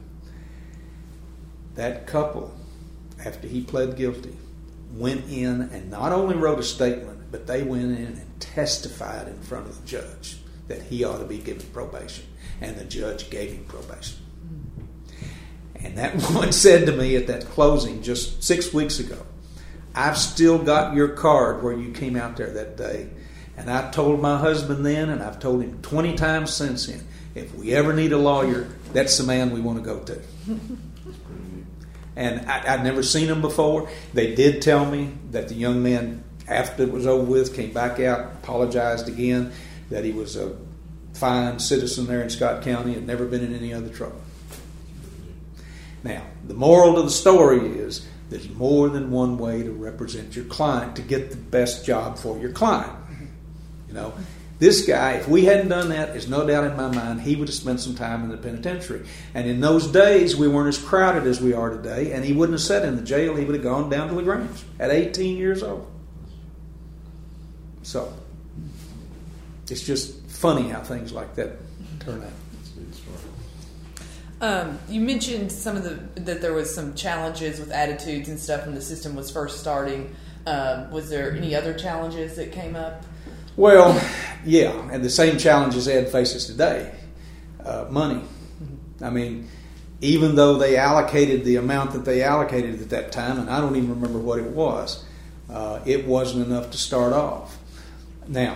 That couple, after he pled guilty, went in and not only wrote a statement, but they went in and testified in front of the judge that he ought to be given probation. And the judge gave him probation. And that one said to me at that closing just six weeks ago, "I've still got your card where you came out there that day. And I told my husband then, and I've told him twenty times since then, if we ever need a lawyer, that's the man we want to go to." And I, I'd never seen him before. They did tell me that the young man, after it was over with, came back out, apologized again, that he was a fine citizen there in Scott County and never been in any other trouble. Now, the moral to the story is there's more than one way to represent your client to get the best job for your client. You know, this guy, if we hadn't done that, there's no doubt in my mind he would have spent some time in the penitentiary. And in those days, we weren't as crowded as we are today, and he wouldn't have sat in the jail. He would have gone down to LaGrange at eighteen years old. So, it's just funny how things like that turn out. Um, you mentioned some of the that there was some challenges with attitudes and stuff when the system was first starting. Um, was there any other challenges that came up? Well, yeah, and the same challenges Ed faces today. Uh, money. Mm-hmm. I mean, even though they allocated the amount that they allocated at that time, and I don't even remember what it was, uh, it wasn't enough to start off. Now,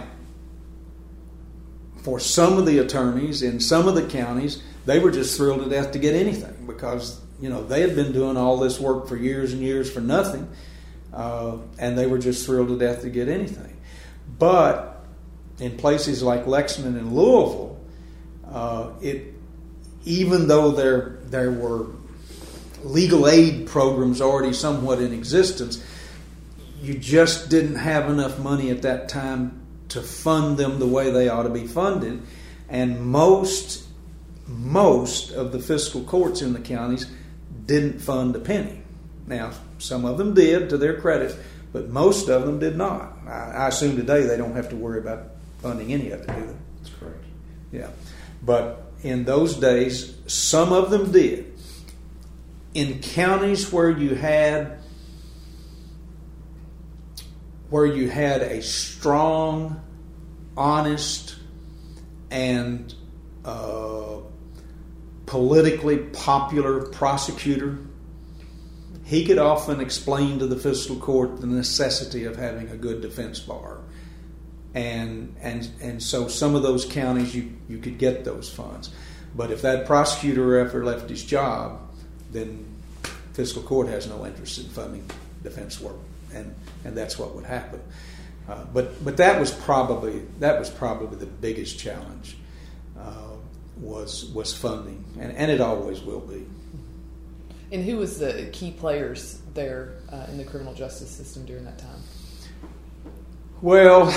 for some of the attorneys in some of the counties, they were just thrilled to death to get anything because, you know, they had been doing all this work for years and years for nothing, uh, and they were just thrilled to death to get anything. But in places like Lexington and Louisville, uh, it even though there there were legal aid programs already somewhat in existence, you just didn't have enough money at that time to fund them the way they ought to be funded, and most most of the fiscal courts in the counties didn't fund a penny. Now, some of them did, to their credit, but most of them did not. I, I assume today they don't have to worry about funding any of it, do they? That's correct. Yeah. But in those days, some of them did. In counties where you had where you had a strong, honest, and uh, politically popular prosecutor, he could often explain to the fiscal court the necessity of having a good defense bar. And and and so some of those counties you, you could get those funds. But if that prosecutor ever left his job, then fiscal court has no interest in funding defense work. And and that's what would happen. Uh, but but that was probably that was probably the biggest challenge uh, was was funding, and, and it always will be. And who was the key players there uh, in the criminal justice system during that time? Well,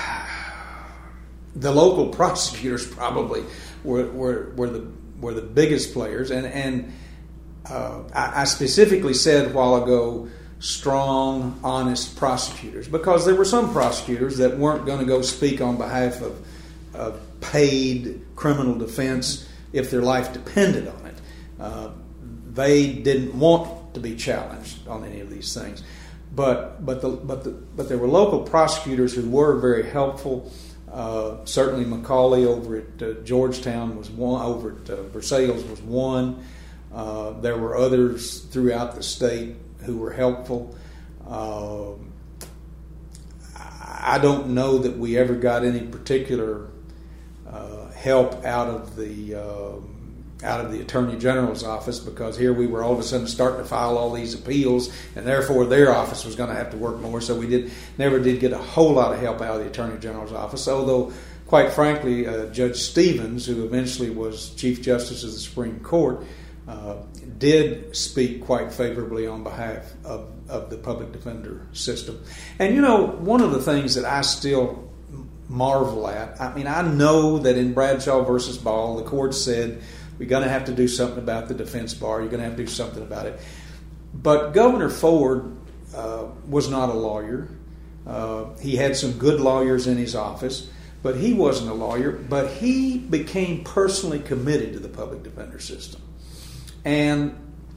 the local prosecutors probably were were, were the were the biggest players, and and uh, I, I specifically said a while ago, strong, honest prosecutors, because there were some prosecutors that weren't going to go speak on behalf of, of paid criminal defense if their life depended on it. Uh, they didn't want to be challenged on any of these things, but but the but the but there were local prosecutors who were very helpful. Uh, certainly, McCauley over at uh, Georgetown was one. Over at uh, Versailles was one. Uh, there were others throughout the state who were helpful. Uh, I don't know that we ever got any particular uh, help out of the uh, out of the Attorney General's office, because here we were all of a sudden starting to file all these appeals, and therefore their office was going to have to work more. So we did never did get a whole lot of help out of the Attorney General's office. Although, quite frankly, uh, Judge Stevens, who eventually was Chief Justice of the Supreme Court, Uh, did speak quite favorably on behalf of, of the public defender system. And, you know, one of the things that I still marvel at, I mean, I know that in Bradshaw versus Ball, the court said, we're going to have to do something about the defense bar, you're going to have to do something about it. But Governor Ford uh, was not a lawyer. Uh, he had some good lawyers in his office, but he wasn't a lawyer. But he became personally committed to the public defender system. And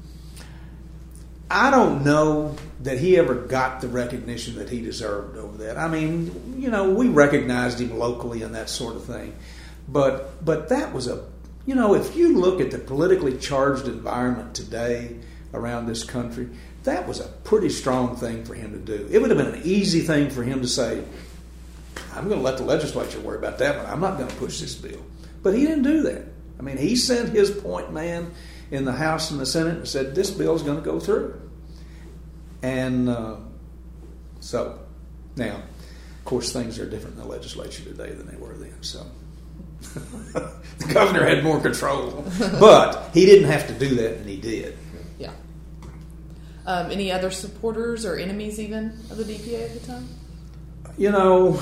I don't know that he ever got the recognition that he deserved over that. I mean, you know, we recognized him locally and that sort of thing. But but that was a, you know, if you look at the politically charged environment today around this country, that was a pretty strong thing for him to do. It would have been an easy thing for him to say, I'm going to let the legislature worry about that one. I'm not going to push this bill. But he didn't do that. I mean, he sent his point man in the House and the Senate and said, this bill is going to go through. And uh, so, now, of course, things are different in the legislature today than they were then. So the governor had more control. But he didn't have to do that, and he did. Yeah. Um, any other supporters or enemies even of the D P A at the time? You know,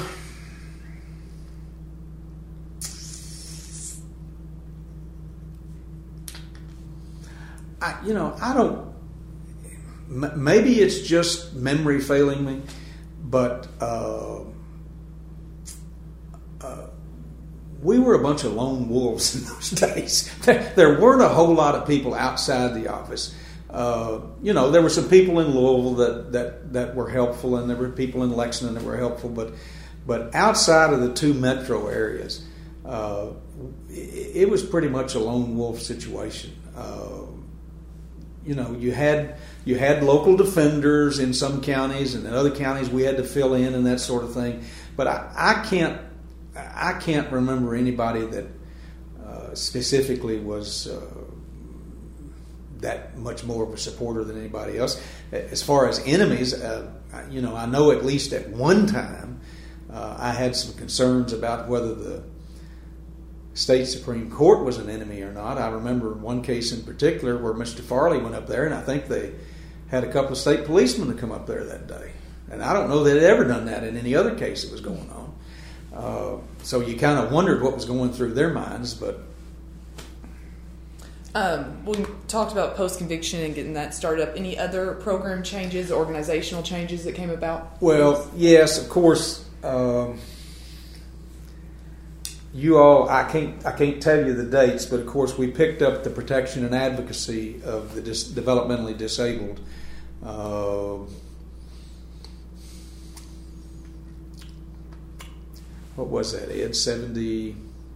I, you know, I don't, m- maybe it's just memory failing me, but uh, uh, we were a bunch of lone wolves in those days. There weren't a whole lot of people outside the office. Uh, you know, there were some people in Louisville that, that, that were helpful, and there were people in Lexington that were helpful, but but outside of the two metro areas, uh, it, it was pretty much a lone wolf situation. Uh, you know, you had you had local defenders in some counties, and in other counties we had to fill in and that sort of thing. But I, I can't I can't remember anybody that uh, specifically was uh, that much more of a supporter than anybody else. As far as enemies, uh, you know, I know at least at one time uh, I had some concerns about whether the state Supreme Court was an enemy or not. I remember one case in particular where Mister Farley went up there, and I think they had a couple of state policemen to come up there that day. And I don't know that they'd ever done that in any other case that was going on. Uh, so you kind of wondered what was going through their minds, but... Um, we talked about post-conviction and getting that started up. Any other program changes, organizational changes that came about? Well, yes, of course. Um, you all, I can't, I can't tell you the dates, but of course we picked up the protection and advocacy of the dis- developmentally disabled. Uh, what was that, Ed? seventy-eight?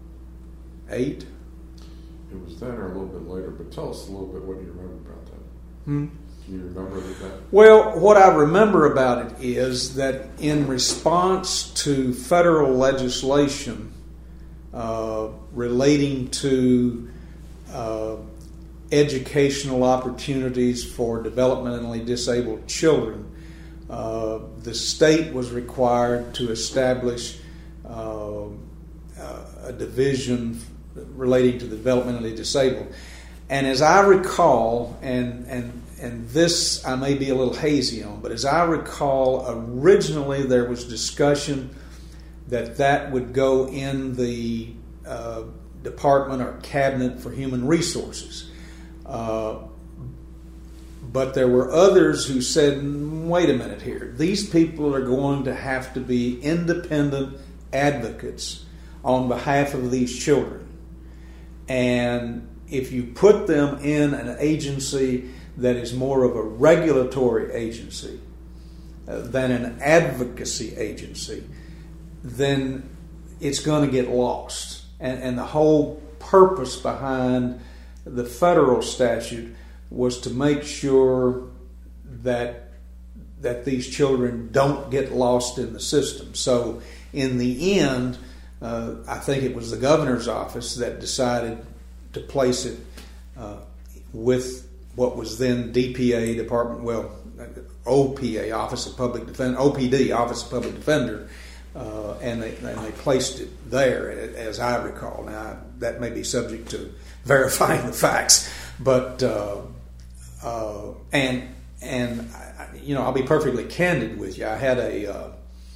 It was then or a little bit later, but tell us a little bit what you remember about that. Hmm? Can you remember that? Well, what I remember about it is that in response to federal legislation uh, relating to uh, educational opportunities for developmentally disabled children, uh, the state was required to establish uh, a division relating to the developmentally disabled. And as I recall, and and and this I may be a little hazy on, but as I recall, originally there was discussion that that would go in the uh, Department or Cabinet for Human Resources. Uh, but there were others who said, wait a minute here, these people are going to have to be independent advocates on behalf of these children. And if you put them in an agency that is more of a regulatory agency uh, than an advocacy agency, then it's going to get lost. And, and the whole purpose behind the federal statute was to make sure that that these children don't get lost in the system. So in the end, Uh, I think it was the governor's office that decided to place it uh, with what was then D P A, Department, well, O P A, Office of Public Defender, O P D, Office of Public Defender, uh, and they and they placed it there, as I recall. Now, that may be subject to verifying the facts, but uh, uh, and and you know, I'll be perfectly candid with you. I had a uh,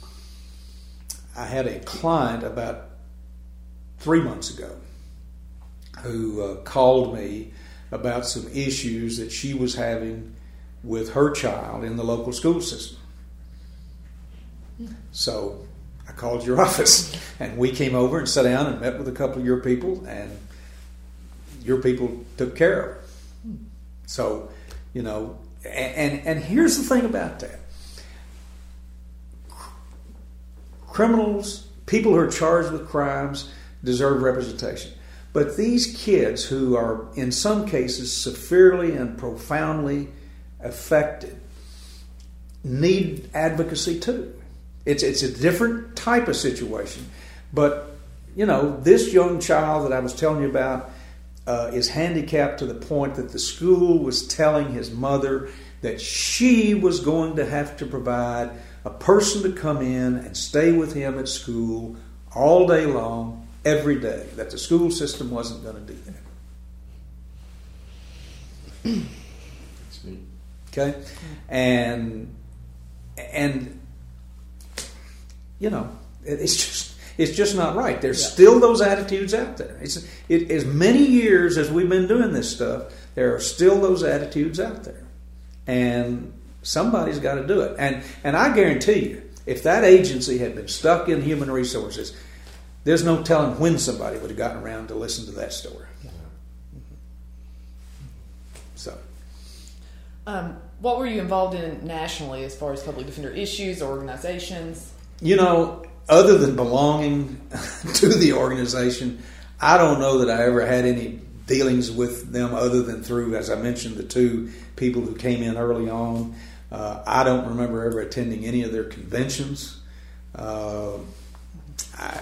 I had a client about three months ago who uh, called me about some issues that she was having with her child in the local school system. So I called your office, and we came over and sat down and met with a couple of your people, and your people took care of her. So, you know, and and here's the thing about that. Criminals, people who are charged with crimes, deserve representation. But these kids who are, in some cases, severely and profoundly affected need advocacy too. It's it's a different type of situation. But, you know, this young child that I was telling you about uh, is handicapped to the point that the school was telling his mother that she was going to have to provide a person to come in and stay with him at school all day long, every day, that the school system wasn't going to do that. That's neat. Okay? And, and you know, it's just it's just not right. There's yeah. still those attitudes out there. It's it, as many years as we've been doing this stuff, there are still those attitudes out there. And somebody's got to do it. And and I guarantee you, if that agency had been stuck in human resources, there's no telling when somebody would have gotten around to listen to that story. Yeah. So, um, what were you involved in nationally as far as public defender issues or organizations? you know, other than belonging to the organization, I don't know that I ever had any dealings with them other than through, as I mentioned, the two people who came in early on. Uh, I don't remember ever attending any of their conventions. Uh, I,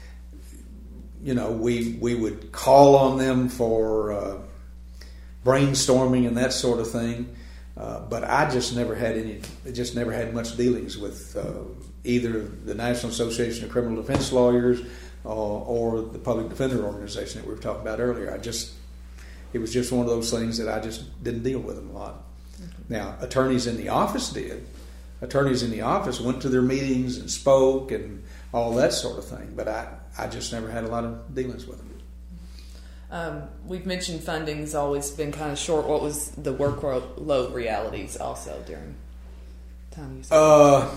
you know, we we would call on them for uh, brainstorming and that sort of thing, uh, but I just never had any. Just never had much dealings with uh, either the National Association of Criminal Defense Lawyers uh, or the Public Defender Organization that we were talking about earlier. I just it was just one of those things that I just didn't deal with them a lot. Mm-hmm. Now, attorneys in the office did. Attorneys in the office went to their meetings and spoke and all that sort of thing, but I, I just never had a lot of dealings with them. Um, we've mentioned funding's always been kind of short. What was the workload realities also during time you spent? Uh,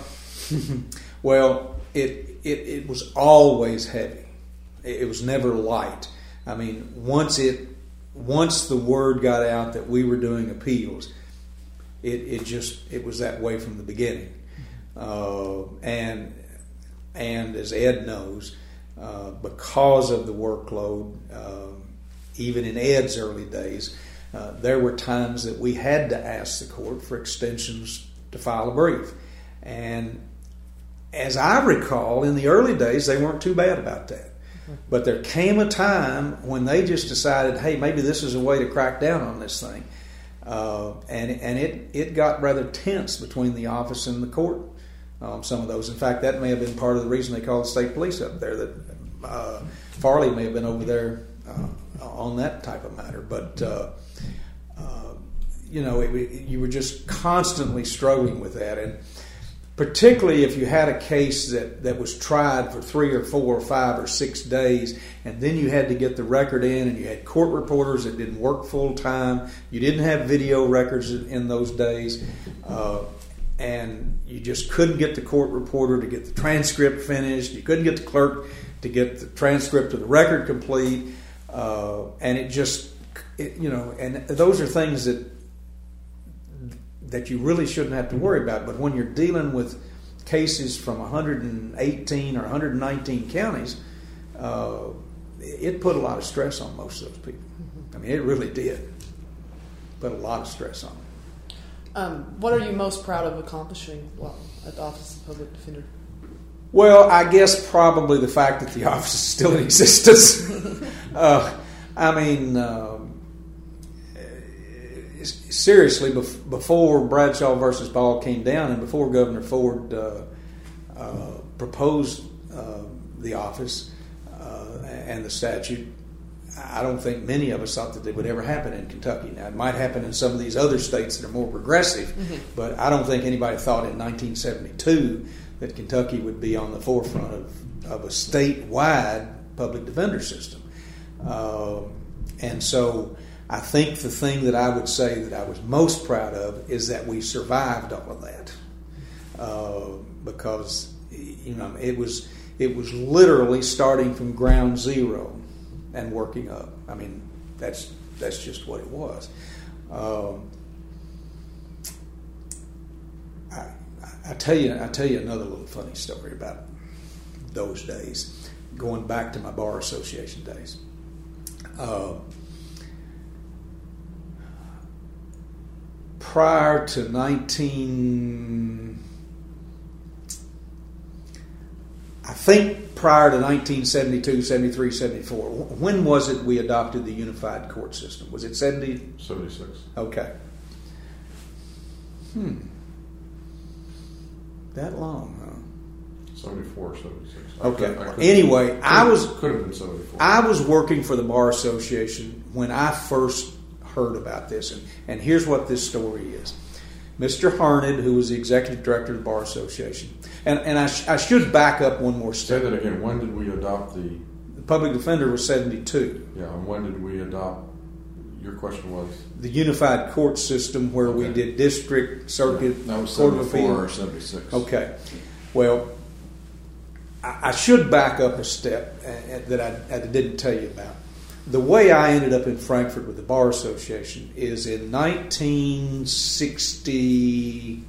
well, it, it it was always heavy. It, it was never light. I mean, once it once the word got out that we were doing appeals, it it just it was that way from the beginning. Uh, and and as Ed knows, uh, because of the workload. Uh, Even in Ed's early days, uh, there were times that we had to ask the court for extensions to file a brief. And as I recall, in the early days, they weren't too bad about that. Mm-hmm. But there came a time when they just decided, hey, maybe this is a way to crack down on this thing. Uh, and and it, it got rather tense between the office and the court, um, some of those. In fact, that may have been part of the reason they called the state police up there, that uh, Farley may have been over there uh, on that type of matter, but uh, uh, you know, it, it, you were just constantly struggling with that, and particularly if you had a case that, that was tried for three or four or five or six days, and then you had to get the record in, and you had court reporters that didn't work full time, you didn't have video records in, in those days, uh, and you just couldn't get the court reporter to get the transcript finished, you couldn't get the clerk to get the transcript of the record complete. Uh, and it just, it, you know, and those are things that that you really shouldn't have to worry about. But when you're dealing with cases from one hundred eighteen or one hundred nineteen counties, uh, it put a lot of stress on most of those people. I mean, it really did put a lot of stress on them. Um, what are you most proud of accomplishing while at the Office of Public Defender? Well, I guess probably the fact that the office is still in existence. uh, I mean, um, seriously, bef- before Bradshaw versus Ball came down and before Governor Ford uh, uh, proposed uh, the office uh, and the statute, I don't think many of us thought that it would ever happen in Kentucky. Now, it might happen in some of these other states that are more progressive, mm-hmm. but I don't think anybody thought in nineteen seventy-two that Kentucky would be on the forefront of, of a statewide public defender system. Uh, and so I think the thing that I would say that I was most proud of is that we survived all of that. Uh, because, you know, it was it was literally starting from ground zero and working up. I mean, that's that's just what it was. Um, I, I tell you, I tell you another little funny story about those days, going back to my bar association days. Uh, prior to nineteen, I think prior to nineteen seventy-two, seventy-three, seventy-four. When was it we adopted the unified court system? Was it seventy? seventy-six. Okay. Hmm. That long, huh? seventy-four, seventy-six. Okay. I could, I anyway, could, I was could have been seventy-four. I was working for the Bar Association when I first heard about this, and, and here's what this story is. Mister Harned, who was the executive director of the Bar Association, and and I, sh- I should back up one more step. Say that again. When did we adopt the? The public defender was seventy-two. Yeah, and when did we adopt? Your question was the unified court system, where okay. we did district, circuit, yeah, that was court of seventy-four appeal. or seventy-six. Okay, well, I, I should back up a step uh, that I, I didn't tell you about. The way I ended up in Frankfort with the Bar Association is in nineteen sixty,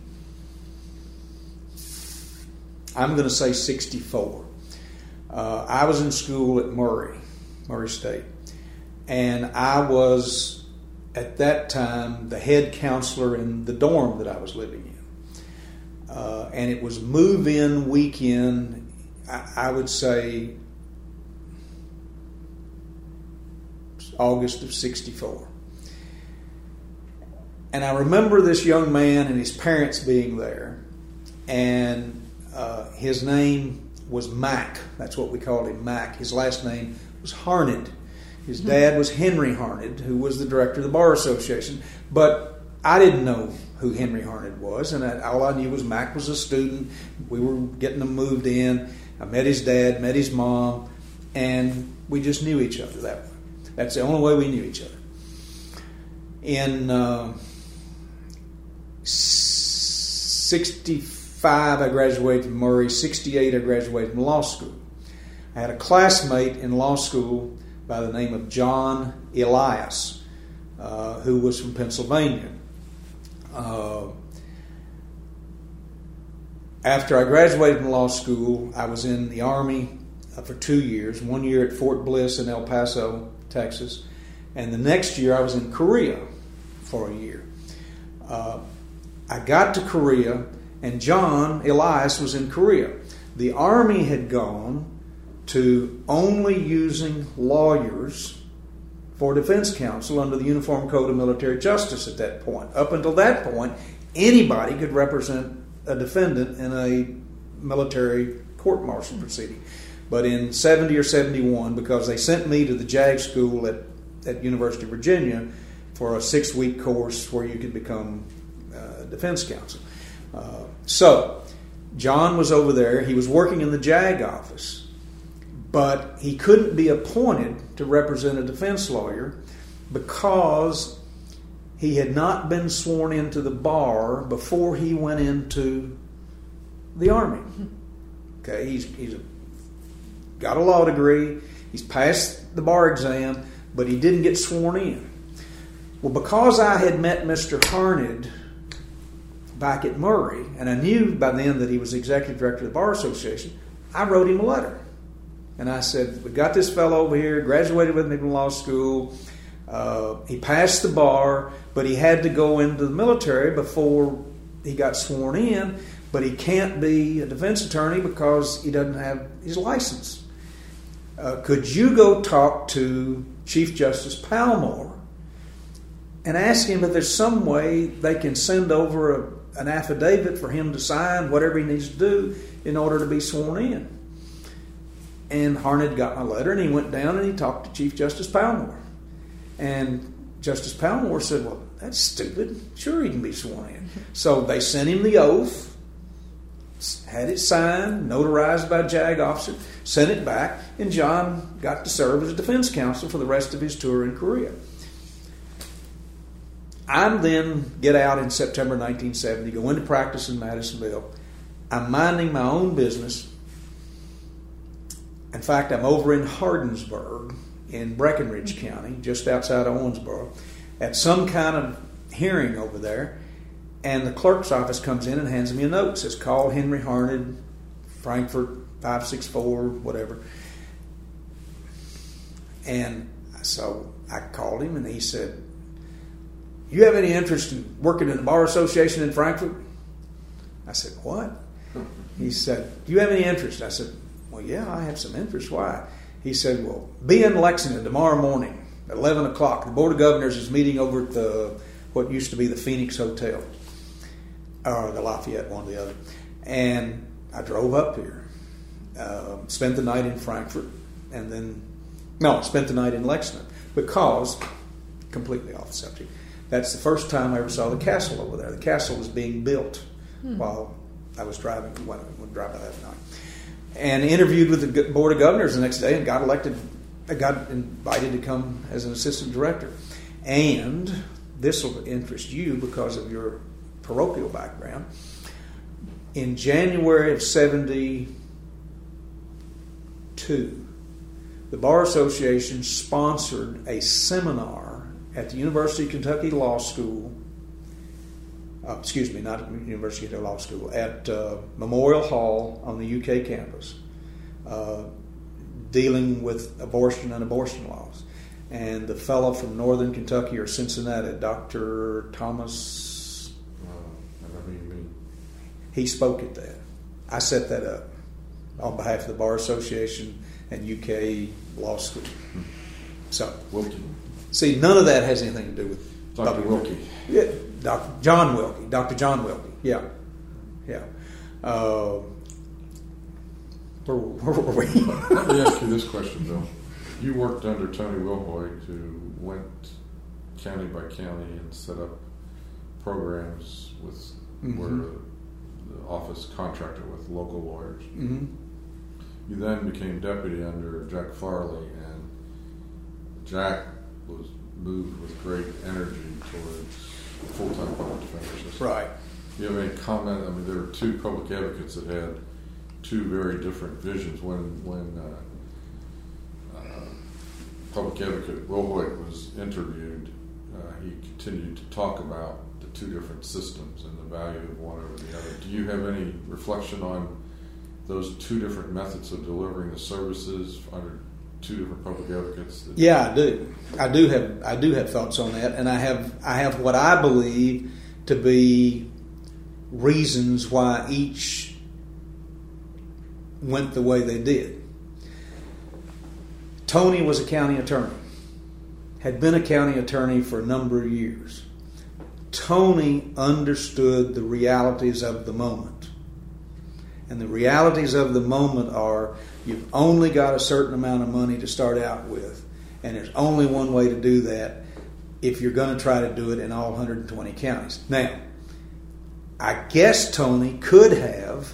I'm going to say sixty-four. Uh, I was in school at Murray, Murray State, and I was, at that time, the head counselor in the dorm that I was living in. Uh, and it was move-in weekend, I, I would say, August of sixty-four. And I remember this young man and his parents being there, and uh, his name was Mac. That's what we called him, Mac. His last name was Harned. His dad was Henry Harned, who was the director of the Bar Association. But I didn't know who Henry Harned was, and I, all I knew was Mac was a student. We were getting him moved in. I met his dad, met his mom, and we just knew each other that way. That's the only way we knew each other. In uh, sixty-five, I graduated from Murray. sixty-eight, I graduated from law school. I had a classmate in law school by the name of John Elias, uh, who was from Pennsylvania. Uh, after I graduated from law school, I was in the Army uh, for two years. One year at Fort Bliss in El Paso, Texas, and the next year I was in Korea for a year. Uh, I got to Korea, and John Elias was in Korea. The Army had gone to only using lawyers for defense counsel under the Uniform Code of Military Justice at that point. Up until that point, anybody could represent a defendant in a military court-martial proceeding. But in seventy or seventy-one, because they sent me to the JAG school at, at University of Virginia for a six-week course where you could become uh, defense counsel. Uh, so, John was over there. He was working in the JAG office, but he couldn't be appointed to represent a defense lawyer because he had not been sworn into the bar before he went into the Army. Okay, he's, he's a got a law degree, he's passed the bar exam, but he didn't get sworn in. Well, because I had met Mister Harned back at Murray, and I knew by then that he was executive director of the Bar Association, I wrote him a letter. And I said, we got this fellow over here, graduated with me from law school, uh, he passed the bar, but he had to go into the military before he got sworn in, but he can't be a defense attorney because he doesn't have his license. Uh, could you go talk to Chief Justice Palmore and ask him if there's some way they can send over a, an affidavit for him to sign whatever he needs to do in order to be sworn in? And Harned got my letter, and he went down and he talked to Chief Justice Palmore. And Justice Palmore said, well, that's stupid. Sure he can be sworn in. So they sent him the oath, had it signed, notarized by a JAG officer, sent it back, and John got to serve as a defense counsel for the rest of his tour in Korea. I then get out in September nineteen seventy, go into practice in Madisonville. I'm minding my own business. In fact, I'm over in Hardinsburg in Breckinridge County, just outside Owensboro, at some kind of hearing over there. And the clerk's office comes in and hands me a note. It says, call Henry Harned, Frankfort, five six four, whatever. And so I called him, and he said, you have any interest in working in the Bar Association in Frankfort? I said, what? He said, do you have any interest? I said, well, yeah, I have some interest. Why? He said, well, be in Lexington tomorrow morning at eleven o'clock. The Board of Governors is meeting over at the what used to be the Phoenix Hotel. Or the Lafayette, one or the other. And I drove up here, uh, spent the night in Frankfort, and then, no, spent the night in Lexington, because, completely off the subject, that's the first time I ever saw the castle over there. The castle was being built hmm. while I was driving, when I would drive by that night. And interviewed with the Board of Governors the next day and got elected, I got invited to come as an assistant director. And this will interest you because of your parochial background. In January of seventy-one, two, the Bar Association sponsored a seminar at the University of Kentucky Law School, uh, excuse me, not at the University of Kentucky Law School, at uh, Memorial Hall on the U K campus, uh, dealing with abortion and abortion laws. And the fellow from Northern Kentucky or Cincinnati, Doctor Thomas, Uh, I mean, me. he spoke at that. I set that up on behalf of the Bar Association and U K Law School. So, Wilkie. see, none of that has anything to do with Doctor public- Wilkie. Yeah, Doctor John Wilkie. Doctor John Wilkie. Yeah, yeah. Uh, where, where were we? Let me ask you this question, Bill. You worked under Tony Wilhoit, who went county by county and set up programs with Mhm. where the office contracted with local lawyers. Mm-hmm. You then became deputy under Jack Farley, and Jack was moved with great energy towards full-time public defenders. Right. Do you have any comment? I mean, there were two public advocates that had two very different visions. When when uh, uh, public advocate Wilhoit was interviewed, uh, he continued to talk about the two different systems and the value of one over the other. Do you have any reflection on those two different methods of delivering the services under two different public advocates? That Yeah, I do. I do have I do have thoughts on that, and I have I have what I believe to be reasons why each went the way they did. Tony was a county attorney, had been a county attorney for a number of years. Tony understood the realities of the moment. And the realities of the moment are you've only got a certain amount of money to start out with, and there's only one way to do that if you're going to try to do it in all one hundred twenty counties. Now, I guess Tony could have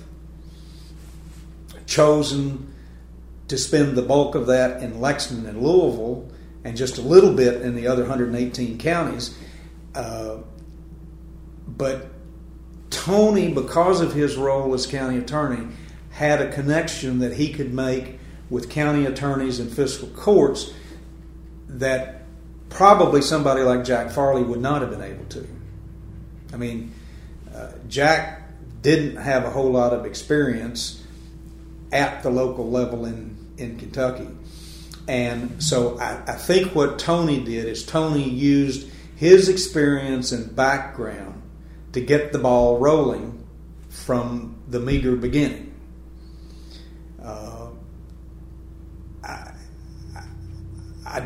chosen to spend the bulk of that in Lexington and Louisville and just a little bit in the other one hundred eighteen counties. Uh, but Tony, because of his role as county attorney, had a connection that he could make with county attorneys and fiscal courts that probably somebody like Jack Farley would not have been able to. I mean, uh, Jack didn't have a whole lot of experience at the local level in, in Kentucky. And so I, I think what Tony did is Tony used his experience and background to get the ball rolling from the meager beginning. Uh, I, I,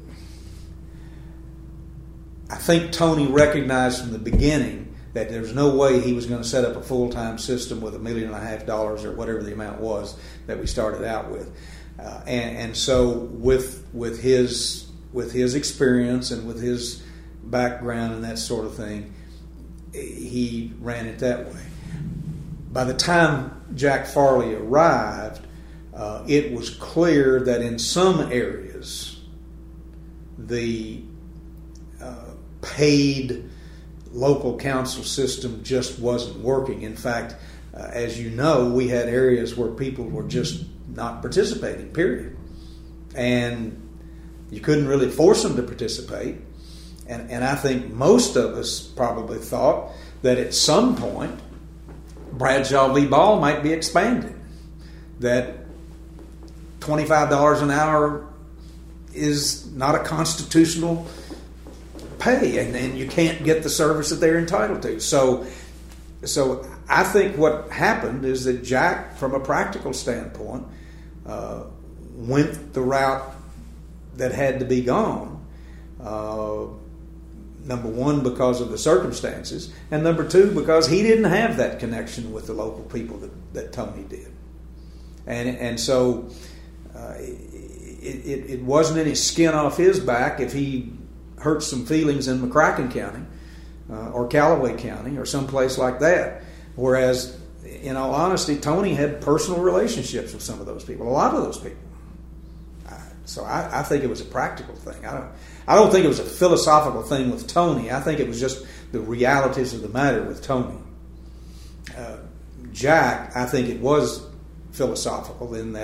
I think Tony recognized from the beginning that there was no way he was going to set up a full-time system with a million and a half dollars or whatever the amount was that we started out with. Uh, and, and so with with his with his experience and with his background and that sort of thing, he ran it that way. By the time Jack Farley arrived, uh, it was clear that in some areas the uh, paid local council system just wasn't working. In fact, uh, as you know, we had areas where people were just not participating, period. And you couldn't really force them to participate. And, and I think most of us probably thought that at some point Bradshaw v. Ball might be expanded. That twenty-five dollars an hour is not a constitutional pay, and, and you can't get the service that they're entitled to. So, so I think what happened is that Jack, from a practical standpoint, uh, went the route that had to be gone. Uh, number one, because of the circumstances, and number two, because he didn't have that connection with the local people that, that Tony did. And and so uh, it, it, it wasn't any skin off his back if he hurt some feelings in McCracken County uh, or Callaway County or someplace like that. Whereas, in all honesty, Tony had personal relationships with some of those people, a lot of those people. So I, I think it was a practical thing. I don't, I don't think it was a philosophical thing with Tony. I think it was just the realities of the matter with Tony. Uh, Jack, I think it was philosophical in that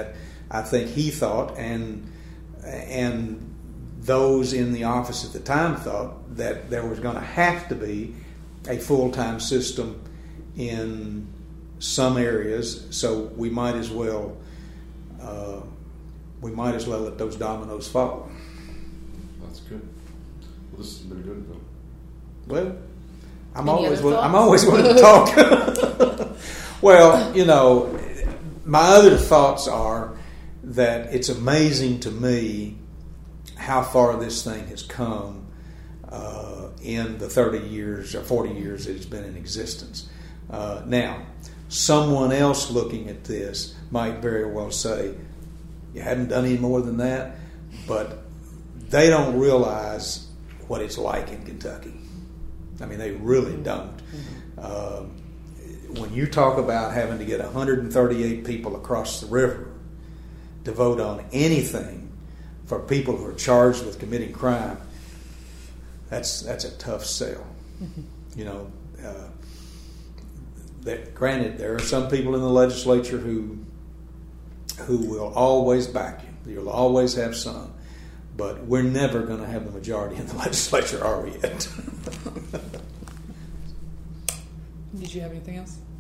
I think he thought, and and those in the office at the time thought, that there was going to have to be a full-time system in some areas, so we might as well uh, we might as well let those dominoes fall. That's good. Well, this has been good, Bill. Well, I'm Any always other will, I'm thoughts? always willing to talk. Well, you know, my other thoughts are that it's amazing to me how far this thing has come uh, in the thirty years or forty years that it's been in existence. Uh, now, someone else looking at this might very well say, you haven't done any more than that, but they don't realize what it's like in Kentucky. I mean, they really don't. Mm-hmm. Uh, when you talk about having to get one hundred thirty-eight people across the river to vote on anything for people who are charged with committing crime, that's that's a tough sell. Mm-hmm. You know, uh, that, granted, there are some people in the legislature who who will always back you. You'll always have some. But we're never going to have the majority in the legislature, are we yet? Did you have anything else?